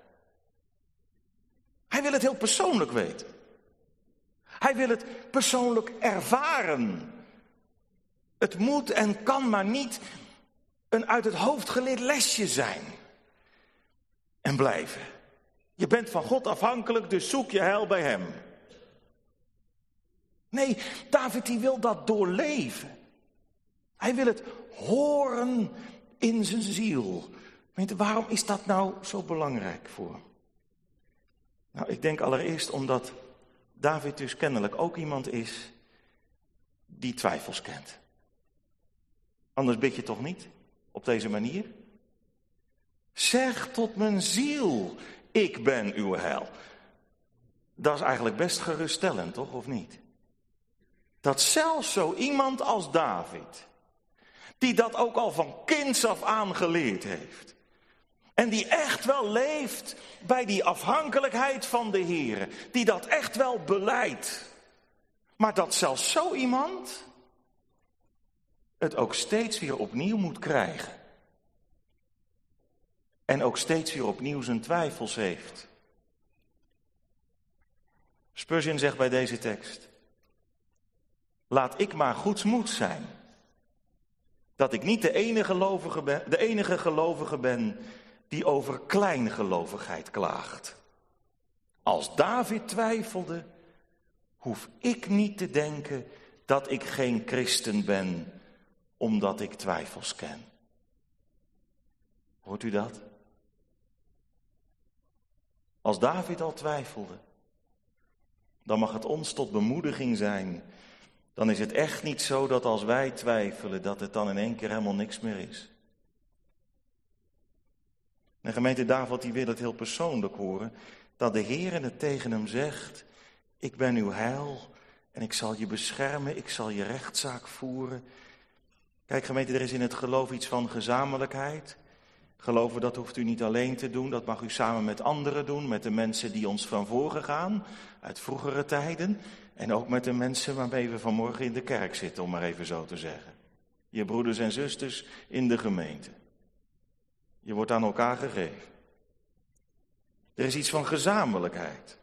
B: Hij wil het heel persoonlijk weten. Hij wil het persoonlijk ervaren. Het moet en kan maar niet een uit het hoofd geleerd lesje zijn. En blijven. Je bent van God afhankelijk, dus zoek je heil bij hem. Nee, David die wil dat doorleven. Hij wil het horen in zijn ziel. Waarom is dat nou zo belangrijk voor hem? Nou, ik denk allereerst omdat David dus kennelijk ook iemand is die twijfels kent. Anders bid je toch niet op deze manier? Zeg tot mijn ziel, ik ben uw heil. Dat is eigenlijk best geruststellend, toch, of niet? Dat zelfs zo iemand als David, die dat ook al van kinds af aan geleerd heeft, en die echt wel leeft bij die afhankelijkheid van de Heere, die dat echt wel belijdt, maar dat zelfs zo iemand het ook steeds weer opnieuw moet krijgen. En ook steeds weer opnieuw zijn twijfels heeft. Spurgeon zegt bij deze tekst: laat ik maar goedsmoeds zijn, dat ik niet de enige gelovige ben, de enige gelovige ben die over kleingelovigheid klaagt. Als David twijfelde, hoef ik niet te denken dat ik geen christen ben, omdat ik twijfels ken. Hoort u dat? Als David al twijfelde, dan mag het ons tot bemoediging zijn. Dan is het echt niet zo dat als wij twijfelen, dat het dan in één keer helemaal niks meer is. De gemeente David die wil het heel persoonlijk horen, dat de Heer het tegen hem zegt: ik ben uw heil en ik zal je beschermen, ik zal je rechtszaak voeren. Kijk gemeente, er is in het geloof iets van gezamenlijkheid. Geloven, dat hoeft u niet alleen te doen, dat mag u samen met anderen doen, met de mensen die ons van voren gaan, uit vroegere tijden. En ook met de mensen waarmee we vanmorgen in de kerk zitten, om maar even zo te zeggen. Je broeders en zusters in de gemeente. Je wordt aan elkaar gegeven. Er is iets van gezamenlijkheid.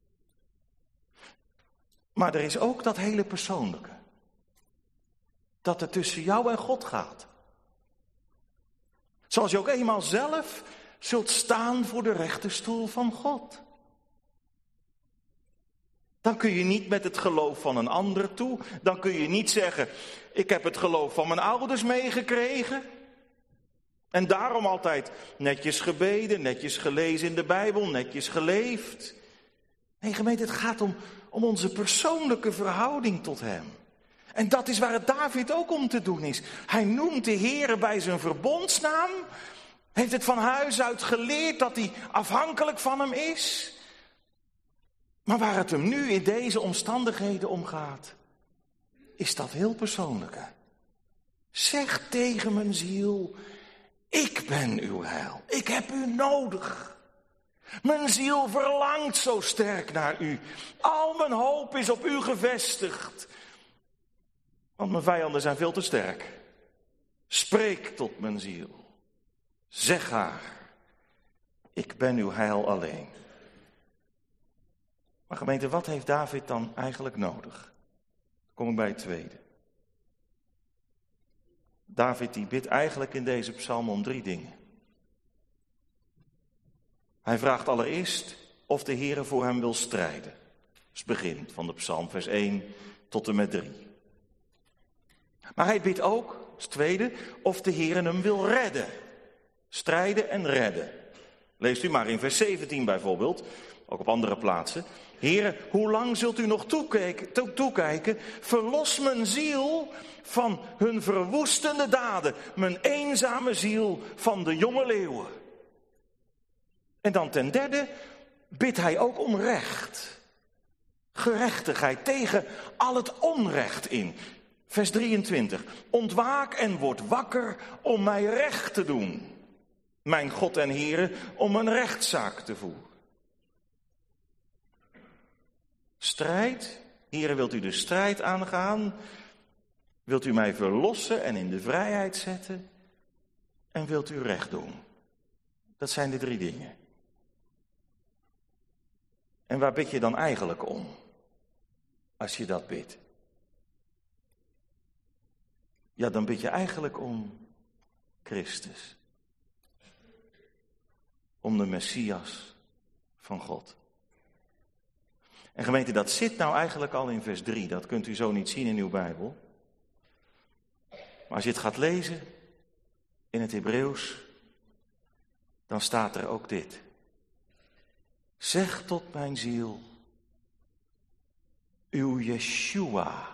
B: Maar er is ook dat hele persoonlijke. Dat het tussen jou en God gaat. Zoals je ook eenmaal zelf zult staan voor de rechterstoel van God. Dan kun je niet met het geloof van een ander toe. Dan kun je niet zeggen, ik heb het geloof van mijn ouders meegekregen. En daarom altijd netjes gebeden, netjes gelezen in de Bijbel, netjes geleefd. Nee, gemeente, het gaat om, om onze persoonlijke verhouding tot hem. En dat is waar het David ook om te doen is. Hij noemt de Heere bij zijn verbondsnaam. Heeft het van huis uit geleerd dat hij afhankelijk van hem is. Maar waar het hem nu in deze omstandigheden om gaat, is dat heel persoonlijke. Zeg tegen mijn ziel, ik ben uw heil. Ik heb u nodig. Mijn ziel verlangt zo sterk naar u. Al mijn hoop is op u gevestigd. Want mijn vijanden zijn veel te sterk. Spreek tot mijn ziel. Zeg haar, ik ben uw heil alleen. Maar gemeente, wat heeft David dan eigenlijk nodig? Dan kom ik bij het tweede. David die bidt eigenlijk in deze psalm om drie dingen. Hij vraagt allereerst of de Heere voor hem wil strijden. is het begin van de psalm, vers één tot en met drie. Maar hij bidt ook, als tweede, of de Heer hem wil redden. Strijden en redden. Leest u maar in vers zeventien bijvoorbeeld, ook op andere plaatsen. Heere, hoe lang zult u nog toekijken, to- toekijken? Verlos mijn ziel van hun verwoestende daden. Mijn eenzame ziel van de jonge leeuwen. En dan ten derde bidt hij ook om recht. Gerechtigheid tegen al het onrecht in. Vers drieëntwintig. Ontwaak en word wakker om mij recht te doen. Mijn God en Heere, om een rechtszaak te voeren. Strijd. Heere, wilt u de strijd aangaan? Wilt u mij verlossen en in de vrijheid zetten? En wilt u recht doen? Dat zijn de drie dingen. En waar bid je dan eigenlijk om? Als je dat bidt. Ja, dan bid je eigenlijk om Christus. Om de Messias van God. En gemeente, dat zit nou eigenlijk al in vers drie. Dat kunt u zo niet zien in uw Bijbel. Maar als je het gaat lezen in het Hebreeuws, dan staat er ook dit. Zeg tot mijn ziel, uw Yeshua,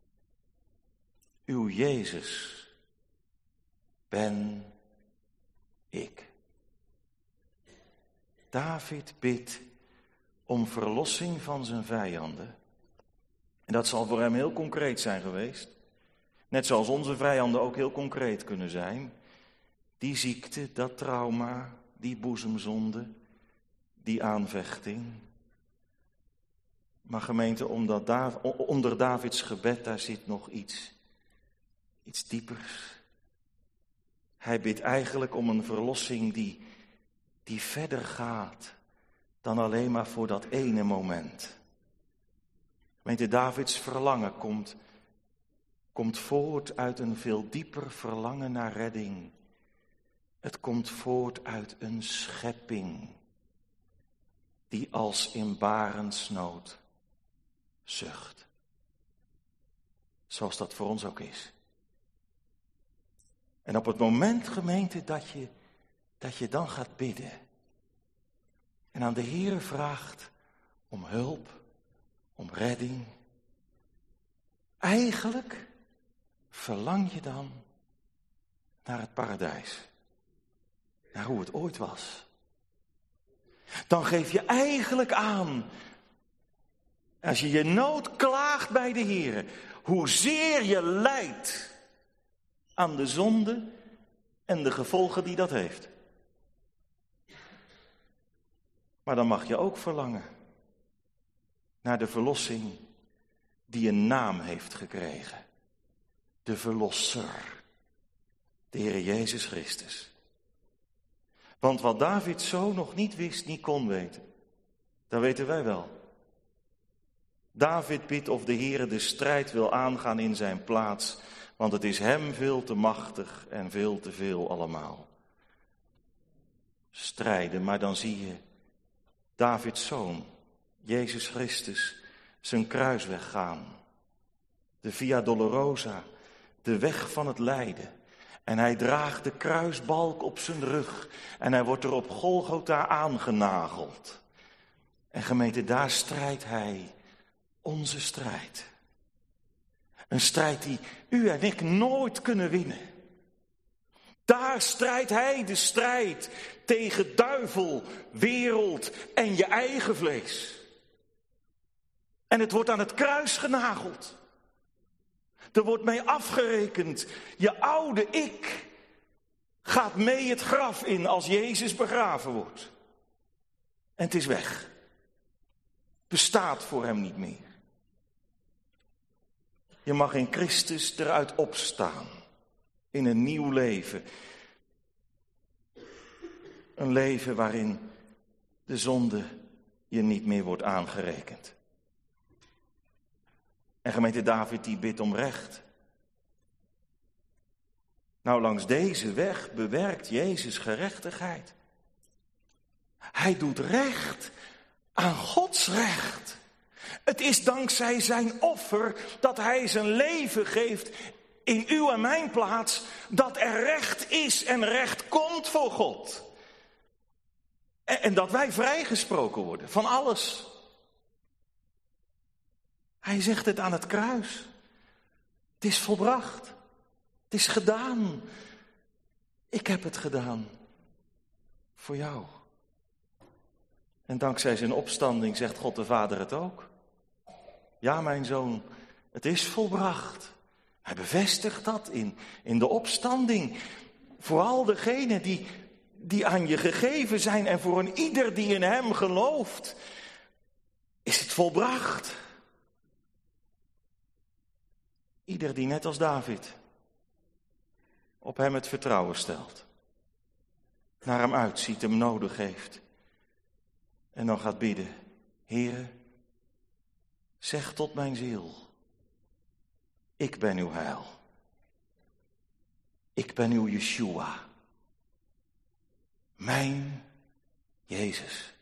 B: uw Jezus, ben ik. David bidt om verlossing van zijn vijanden. En dat zal voor hem heel concreet zijn geweest. Net zoals onze vijanden ook heel concreet kunnen zijn. Die ziekte, dat trauma, die boezemzonde, die aanvechting. Maar gemeente, omdat Dav- onder Davids gebed, daar zit nog iets, iets diepers. Hij bidt eigenlijk om een verlossing die, die verder gaat dan alleen maar voor dat ene moment. Gemeente, Davids verlangen komt, komt voort uit een veel dieper verlangen naar redding. Het komt voort uit een schepping die als in barensnood zucht. Zoals dat voor ons ook is. En op het moment, gemeente, dat je, dat je dan gaat bidden en aan de Heere vraagt om hulp, om redding, eigenlijk verlang je dan naar het paradijs. Naar hoe het ooit was. Dan geef je eigenlijk aan, als je je nood klaagt bij de Heere, hoezeer je lijdt aan de zonde en de gevolgen die dat heeft. Maar dan mag je ook verlangen naar de verlossing die een naam heeft gekregen. De Verlosser, de Heere Jezus Christus. Want wat David zo nog niet wist, niet kon weten, dat weten wij wel. David bidt of de Heere de strijd wil aangaan in zijn plaats, want het is hem veel te machtig en veel te veel allemaal. Strijden, maar dan zie je Davids zoon, Jezus Christus, zijn kruisweg gaan. De Via Dolorosa, de weg van het lijden. En hij draagt de kruisbalk op zijn rug. En hij wordt er op Golgotha aangenageld. En gemeente, daar strijdt hij onze strijd. Een strijd die u en ik nooit kunnen winnen. Daar strijdt hij de strijd tegen duivel, wereld en je eigen vlees. En het wordt aan het kruis genageld. Er wordt mee afgerekend. Je oude ik gaat mee het graf in als Jezus begraven wordt. En het is weg. Bestaat voor hem niet meer. Je mag in Christus eruit opstaan. In een nieuw leven. Een leven waarin de zonde je niet meer wordt aangerekend. En gemeente, David die bidt om recht. Nou, langs deze weg bewerkt Jezus gerechtigheid. Hij doet recht aan Gods recht. Het is dankzij zijn offer dat hij zijn leven geeft in uw en mijn plaats, dat er recht is en recht komt voor God. En, en dat wij vrijgesproken worden van alles. Hij zegt het aan het kruis. Het is volbracht. Het is gedaan. Ik heb het gedaan. Voor jou. En dankzij zijn opstanding zegt God de Vader het ook. Ja, mijn zoon, het is volbracht. Hij bevestigt dat in, in de opstanding. Vooral degenen die, die aan je gegeven zijn en voor een ieder die in hem gelooft, is het volbracht. Ieder die net als David op hem het vertrouwen stelt, naar hem uitziet, hem nodig heeft en dan gaat bidden: Heere, zeg tot mijn ziel, ik ben uw heil. Ik ben uw Yeshua. Mijn Jezus.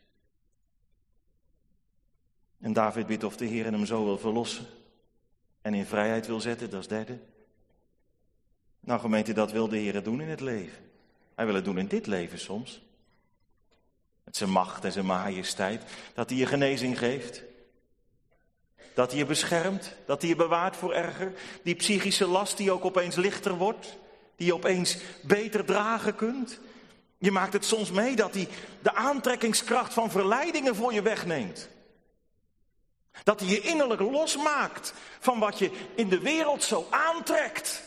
B: En David bidt of de Heer hem zo wil verlossen en in vrijheid wil zetten, dat is derde. Nou gemeente, dat wil de Heer doen in het leven. Hij wil het doen in dit leven soms. Met zijn macht en zijn majesteit. Dat hij je genezing geeft. Dat hij je beschermt. Dat hij je bewaart voor erger. Die psychische last die ook opeens lichter wordt. Die je opeens beter dragen kunt. Je maakt het soms mee dat hij de aantrekkingskracht van verleidingen voor je wegneemt. Dat hij je innerlijk losmaakt van wat je in de wereld zo aantrekt.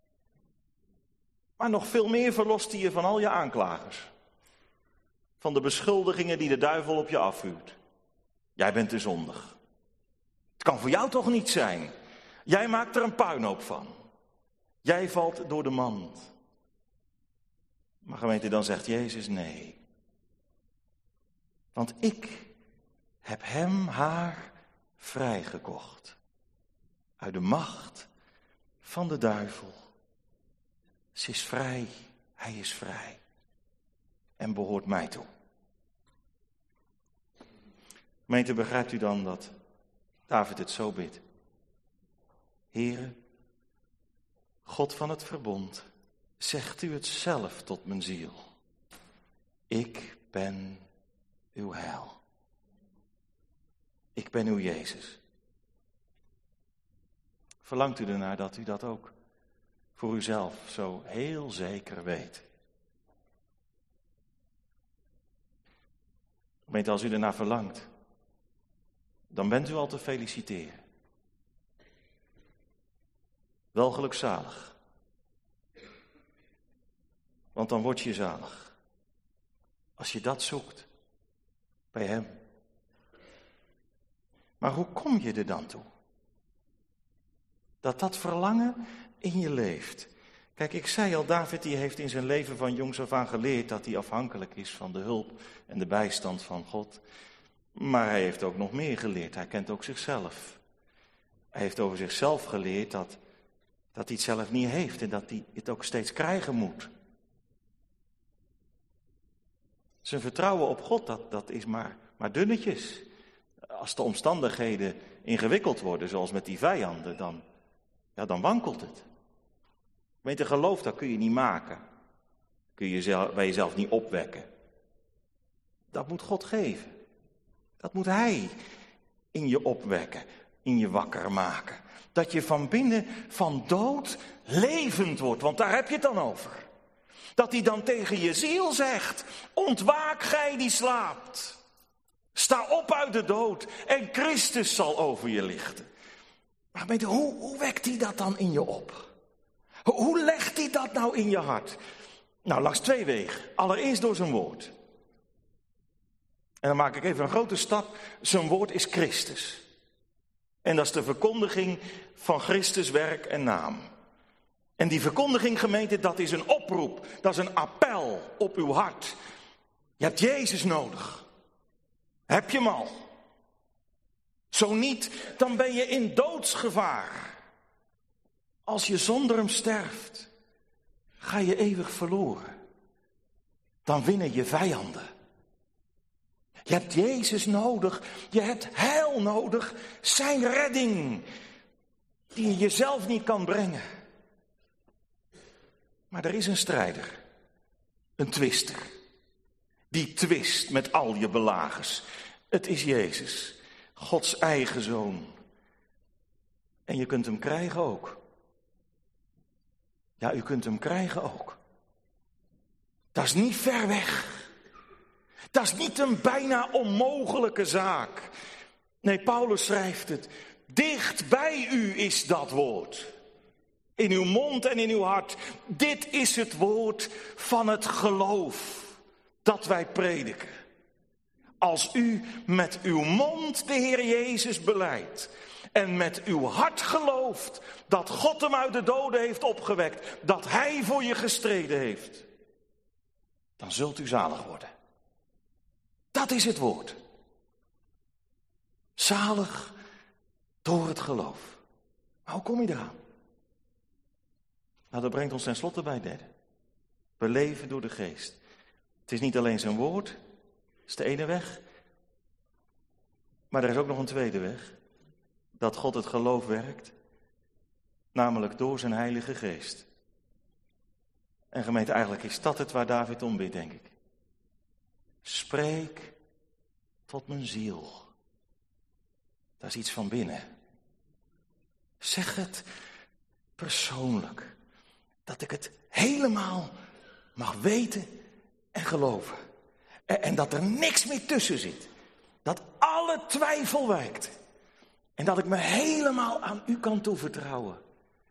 B: Maar nog veel meer verlost hij je van al je aanklagers. Van de beschuldigingen die de duivel op je afvuurt. Jij bent te zondig. Het kan voor jou toch niet zijn. Jij maakt er een puinhoop van. Jij valt door de mand. Maar gemeente, dan zegt Jezus nee. Want ik heb hem, haar vrijgekocht. Uit de macht van de duivel. Ze is vrij, hij is vrij. En behoort mij toe. Gemeente, begrijpt u dan dat David het zo bidt? Heere, God van het verbond, zegt u het zelf tot mijn ziel. Ik ben uw heil. Ik ben uw Jezus. Verlangt u ernaar dat u dat ook voor uzelf zo heel zeker weet? Gemeente, als u ernaar verlangt, dan bent u al te feliciteren. Wel gelukzalig. Want dan word je zalig. Als je dat zoekt bij hem. Maar hoe kom je er dan toe? Dat dat verlangen in je leeft. Kijk, ik zei al, David die heeft in zijn leven van jongs af aan geleerd dat hij afhankelijk is van de hulp en de bijstand van God. Maar hij heeft ook nog meer geleerd. Hij kent ook zichzelf. Hij heeft over zichzelf geleerd dat, dat hij het zelf niet heeft en dat hij het ook steeds krijgen moet. Zijn vertrouwen op God, dat, dat is maar, maar dunnetjes. Als de omstandigheden ingewikkeld worden, zoals met die vijanden, dan, ja, dan wankelt het. Weet je, geloof, dat kun je niet maken. Kun je jezelf, bij jezelf niet opwekken. Dat moet God geven. Dat moet Hij in je opwekken, in je wakker maken. Dat je van binnen van dood levend wordt, want daar heb je het dan over. Dat hij dan tegen je ziel zegt, ontwaak gij die slaapt. Sta op uit de dood en Christus zal over je lichten. Maar weet je, hoe, hoe wekt hij dat dan in je op? Hoe legt hij dat nou in je hart? Nou, langs twee wegen. Allereerst door zijn woord. En dan maak ik even een grote stap. Zijn woord is Christus. En dat is de verkondiging van Christus werk en naam. En die verkondiging, gemeente, dat is een oproep. Dat is een appel op uw hart. Je hebt Jezus nodig. Heb je hem al? Zo niet, dan ben je in doodsgevaar. Als je zonder hem sterft, ga je eeuwig verloren. Dan winnen je vijanden. Je hebt Jezus nodig, je hebt heil nodig, zijn redding, die je jezelf niet kan brengen. Maar er is een strijder, een twister, die twist met al je belagers. Het is Jezus, Gods eigen zoon. En je kunt hem krijgen ook. Ja, u kunt hem krijgen ook. Dat is niet ver weg. Dat is niet een bijna onmogelijke zaak. Nee, Paulus schrijft het. Dicht bij u is dat woord. In uw mond en in uw hart. Dit is het woord van het geloof dat wij prediken. Als u met uw mond de Heer Jezus belijdt en met uw hart gelooft dat God hem uit de doden heeft opgewekt, dat hij voor je gestreden heeft, dan zult u zalig worden. Dat is het woord. Zalig door het geloof. Maar hoe kom je eraan? Nou, dat brengt ons tenslotte bij het derde. Beleven door de geest. Het is niet alleen zijn woord, dat is de ene weg. Maar er is ook nog een tweede weg. Dat God het geloof werkt, namelijk door zijn Heilige Geest. En gemeente, eigenlijk is dat het waar David om bidt, denk ik. Spreek tot mijn ziel. Dat is iets van binnen. Zeg het persoonlijk. Dat ik het helemaal mag weten en geloven. En, en dat er niks meer tussen zit. Dat alle twijfel wijkt. En dat ik me helemaal aan u kan toevertrouwen.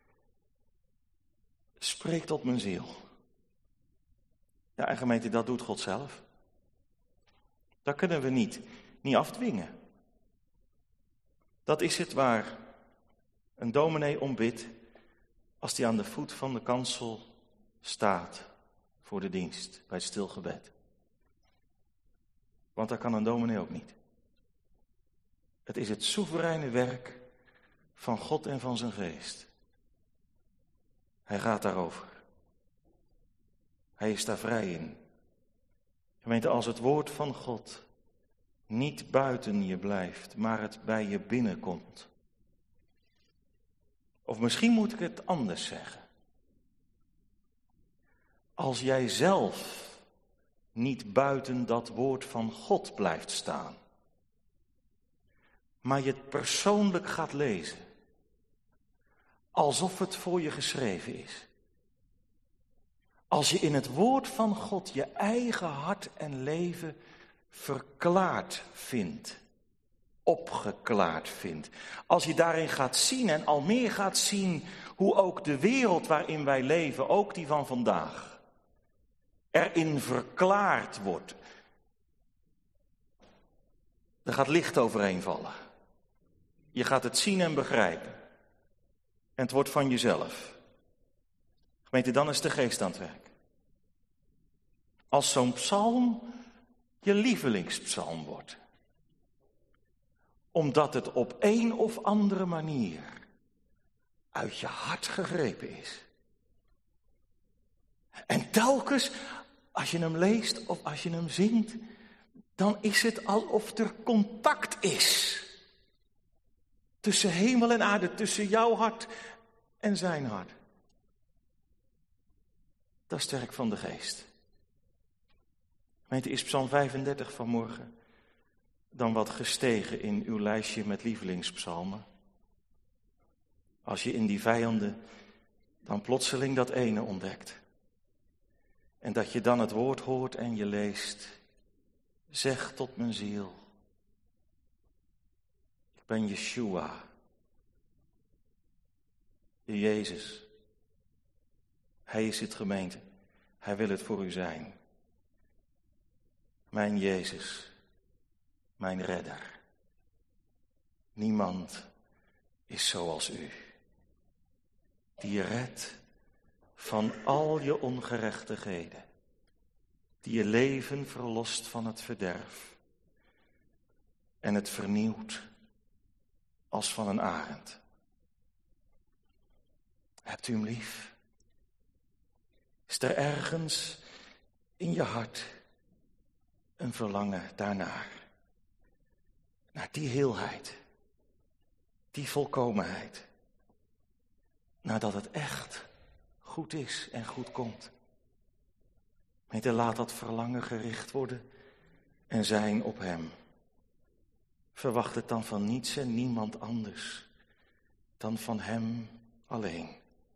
B: Spreek tot mijn ziel. Ja, en gemeente, dat doet God zelf. Dat kunnen we niet, niet afdwingen. Dat is het waar een dominee om bidt als hij aan de voet van de kansel staat voor de dienst, bij het stilgebed. Want dat kan een dominee ook niet. Het is het soevereine werk van God en van zijn geest. Hij gaat daarover. Hij is daar vrij in. Gemeente, als het woord van God niet buiten je blijft, maar het bij je binnenkomt. Of misschien moet ik het anders zeggen. Als jij zelf niet buiten dat woord van God blijft staan, maar je het persoonlijk gaat lezen, alsof het voor je geschreven is. Als je in het woord van God je eigen hart en leven verklaard vindt, opgeklaard vindt. Als je daarin gaat zien en al meer gaat zien hoe ook de wereld waarin wij leven, ook die van vandaag, erin verklaard wordt. Er gaat licht overheen vallen. Je gaat het zien en begrijpen. En het wordt van jezelf. Gemeente, dan is de geest aan het werk. Als zo'n psalm je lievelingspsalm wordt. Omdat het op een of andere manier uit je hart gegrepen is. En telkens, als je hem leest of als je hem zingt, dan is het alsof er contact is. Tussen hemel en aarde, tussen jouw hart en zijn hart. Dat is het werk van de geest. Gemeente, is Psalm vijfendertig vanmorgen dan wat gestegen in uw lijstje met lievelingspsalmen? Als je in die vijanden dan plotseling dat ene ontdekt. En dat je dan het woord hoort en je leest. Zeg tot mijn ziel. Ik ben Yeshua. De Jezus. Hij is het, gemeente. Hij wil het voor u zijn. Mijn Jezus. Mijn redder. Niemand is zoals u. Die je redt van al je ongerechtigheden. Die je leven verlost van het verderf. En het vernieuwt als van een arend. Hebt u hem lief? Is er ergens in je hart een verlangen daarnaar? Naar die heelheid. Die volkomenheid. Nadat het echt goed is en goed komt. Gemeente, laat dat verlangen gericht worden en zijn op hem. Verwacht het dan van niets en niemand anders dan van hem alleen.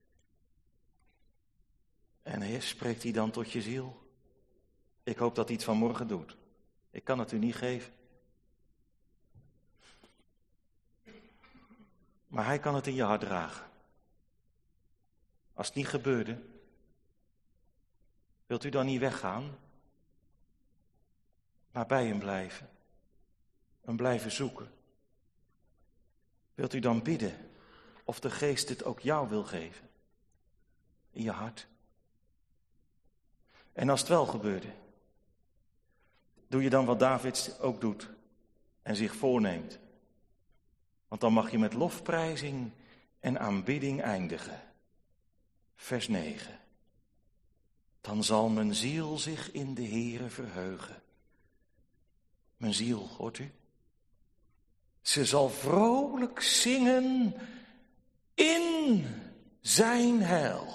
B: En hij spreekt hij dan tot je ziel? Ik hoop dat hij het vanmorgen doet. Ik kan het u niet geven. Maar hij kan het in je hart dragen. Als het niet gebeurde, wilt u dan niet weggaan? Maar bij hem blijven. Hem blijven zoeken. Wilt u dan bidden of de geest het ook jou wil geven? In je hart. En als het wel gebeurde, doe je dan wat David ook doet en zich voorneemt. Want dan mag je met lofprijzing en aanbidding eindigen. Vers negen. Dan zal mijn ziel zich in de Heere verheugen. Mijn ziel, hoort u? Ze zal vrolijk zingen in zijn heil.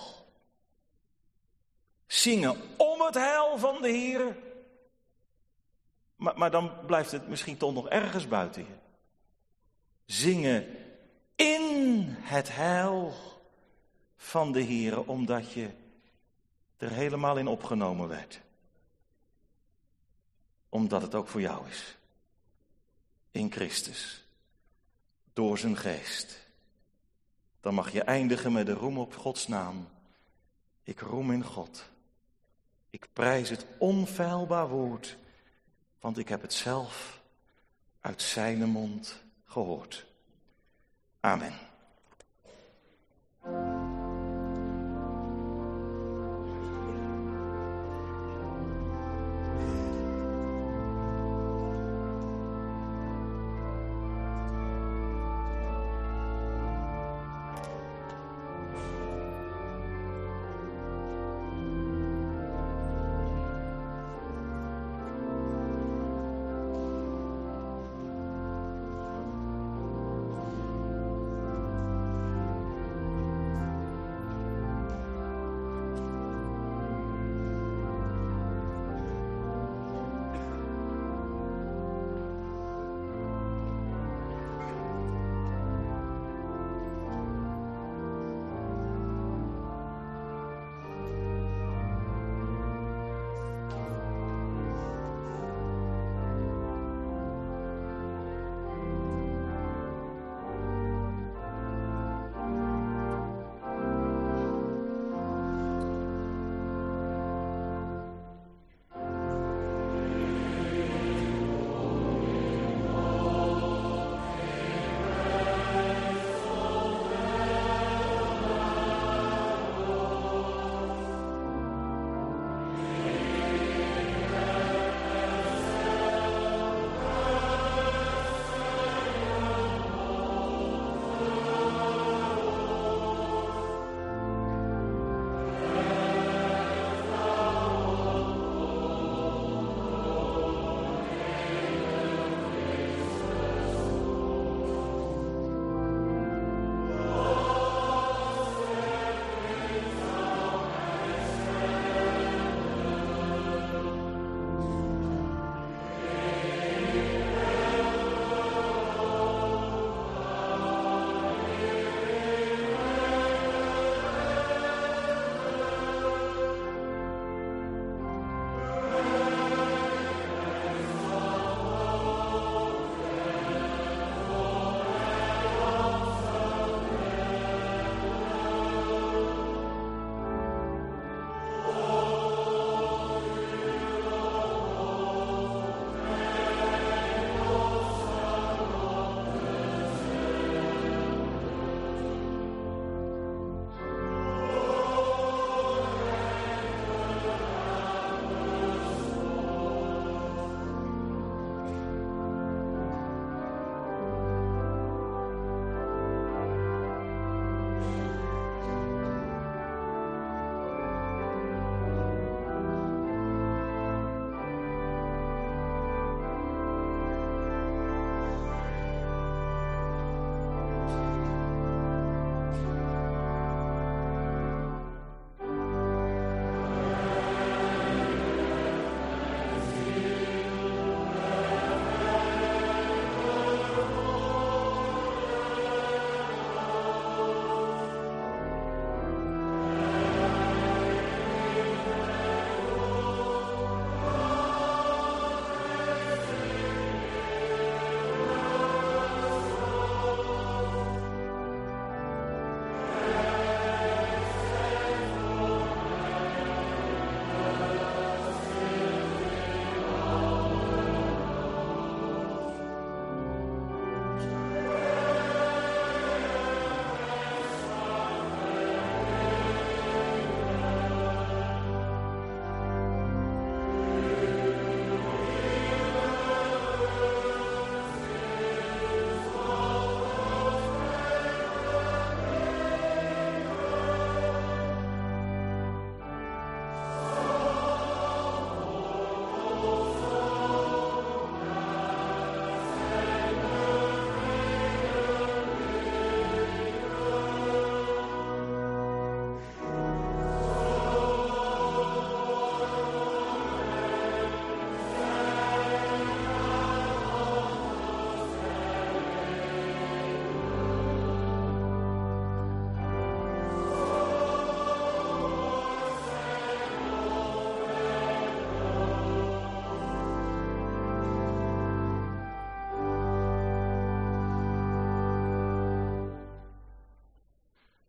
B: Zingen om het heil van de Heere. Maar, maar dan blijft het misschien toch nog ergens buiten je. Zingen in het heil van de Heere, omdat je er helemaal in opgenomen werd. Omdat het ook voor jou is. In Christus. Door zijn geest. Dan mag je eindigen met de roem op Gods naam. Ik roem in God. Ik prijs het onfeilbaar woord. Want ik heb het zelf uit zijn mond gehoord. Amen.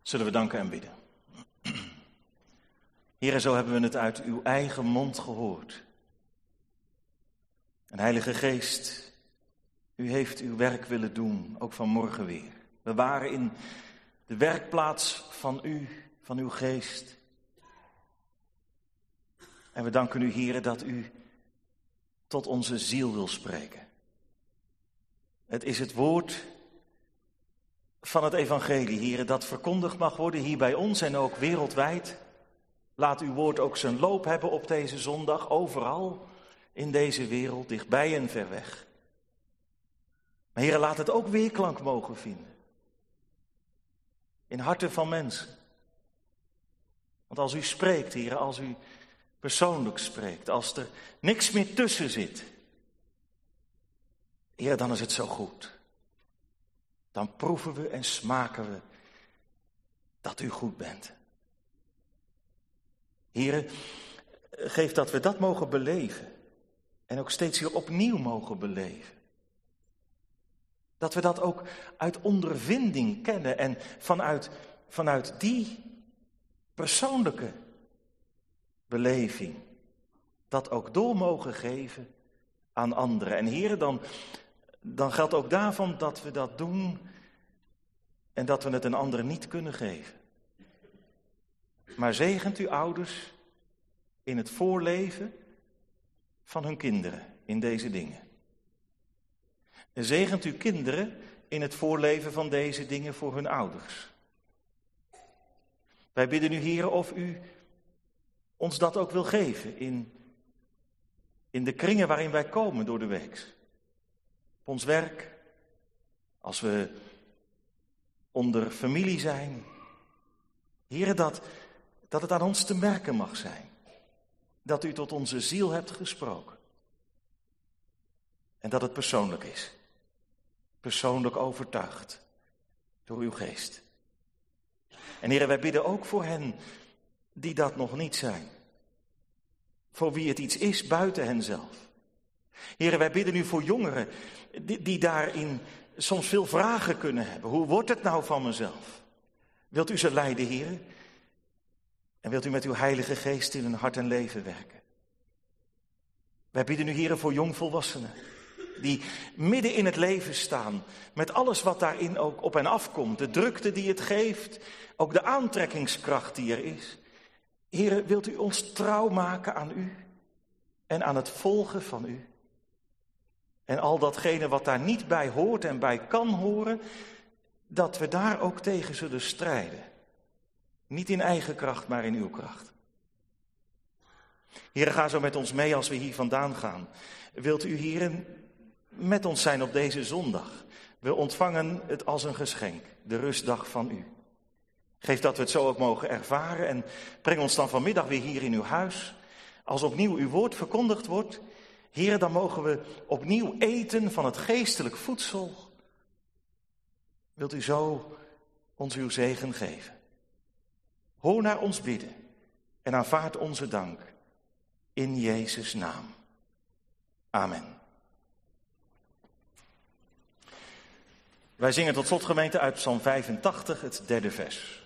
B: Zullen we danken en bidden. Heere, zo hebben we het uit uw eigen mond gehoord. En Heilige Geest, u heeft uw werk willen doen, ook vanmorgen weer. We waren in de werkplaats van u, van uw geest. En we danken u, Heere, dat u tot onze ziel wil spreken. Het is het woord van het evangelie, Heere, dat verkondigd mag worden hier bij ons en ook wereldwijd. Laat uw woord ook zijn loop hebben op deze zondag, overal in deze wereld, dichtbij en ver weg. Maar Heere, laat het ook weerklank mogen vinden. In harten van mensen. Want als u spreekt, Heere, als u persoonlijk spreekt, als er niks meer tussen zit, Heere, dan is het zo goed. Dan proeven we en smaken we dat u goed bent. Heere, geef dat we dat mogen beleven. En ook steeds weer opnieuw mogen beleven. Dat we dat ook uit ondervinding kennen en vanuit, vanuit die persoonlijke beleving dat ook door mogen geven aan anderen. En Heere, dan, dan geldt ook daarvan dat we dat doen en dat we het een ander niet kunnen geven. Maar zegent u ouders in het voorleven van hun kinderen in deze dingen. En zegent u kinderen in het voorleven van deze dingen voor hun ouders. Wij bidden u, Heere, of u ons dat ook wil geven in, in de kringen waarin wij komen door de week. Op ons werk, als we onder familie zijn. Heere, dat, dat het aan ons te merken mag zijn. Dat u tot onze ziel hebt gesproken. En dat het persoonlijk is. Persoonlijk overtuigd door uw geest. En Heere, wij bidden ook voor hen die dat nog niet zijn. Voor wie het iets is buiten henzelf. Heere, wij bidden u voor jongeren die, die daarin soms veel vragen kunnen hebben. Hoe wordt het nou van mezelf? Wilt u ze leiden, Heere? En wilt u met uw Heilige Geest in hun hart en leven werken? Wij bidden u, Heere, voor jongvolwassenen. Die midden in het leven staan. Met alles wat daarin ook op en afkomt. De drukte die het geeft. Ook de aantrekkingskracht die er is. Heere, wilt u ons trouw maken aan u. En aan het volgen van u. En al datgene wat daar niet bij hoort en bij kan horen. Dat we daar ook tegen zullen strijden. Niet in eigen kracht, maar in uw kracht. Heere, ga zo met ons mee als we hier vandaan gaan. Wilt u hierin met ons zijn op deze zondag? We ontvangen het als een geschenk, de rustdag van u. Geef dat we het zo ook mogen ervaren en breng ons dan vanmiddag weer hier in uw huis. Als opnieuw uw woord verkondigd wordt, Heere, dan mogen we opnieuw eten van het geestelijk voedsel. Wilt u zo ons uw zegen geven? Hoor naar ons bidden en aanvaard onze dank. In Jezus' naam. Amen. Wij zingen tot slot, gemeente, uit Psalm vijfentachtig, het derde vers.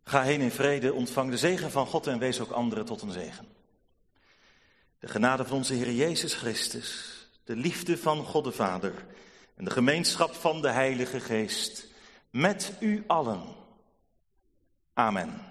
B: Ga heen in vrede, ontvang de zegen van God en wees ook anderen tot een zegen. De genade van onze Heer Jezus Christus, de liefde van God de Vader en de gemeenschap van de Heilige Geest met u allen. Amen.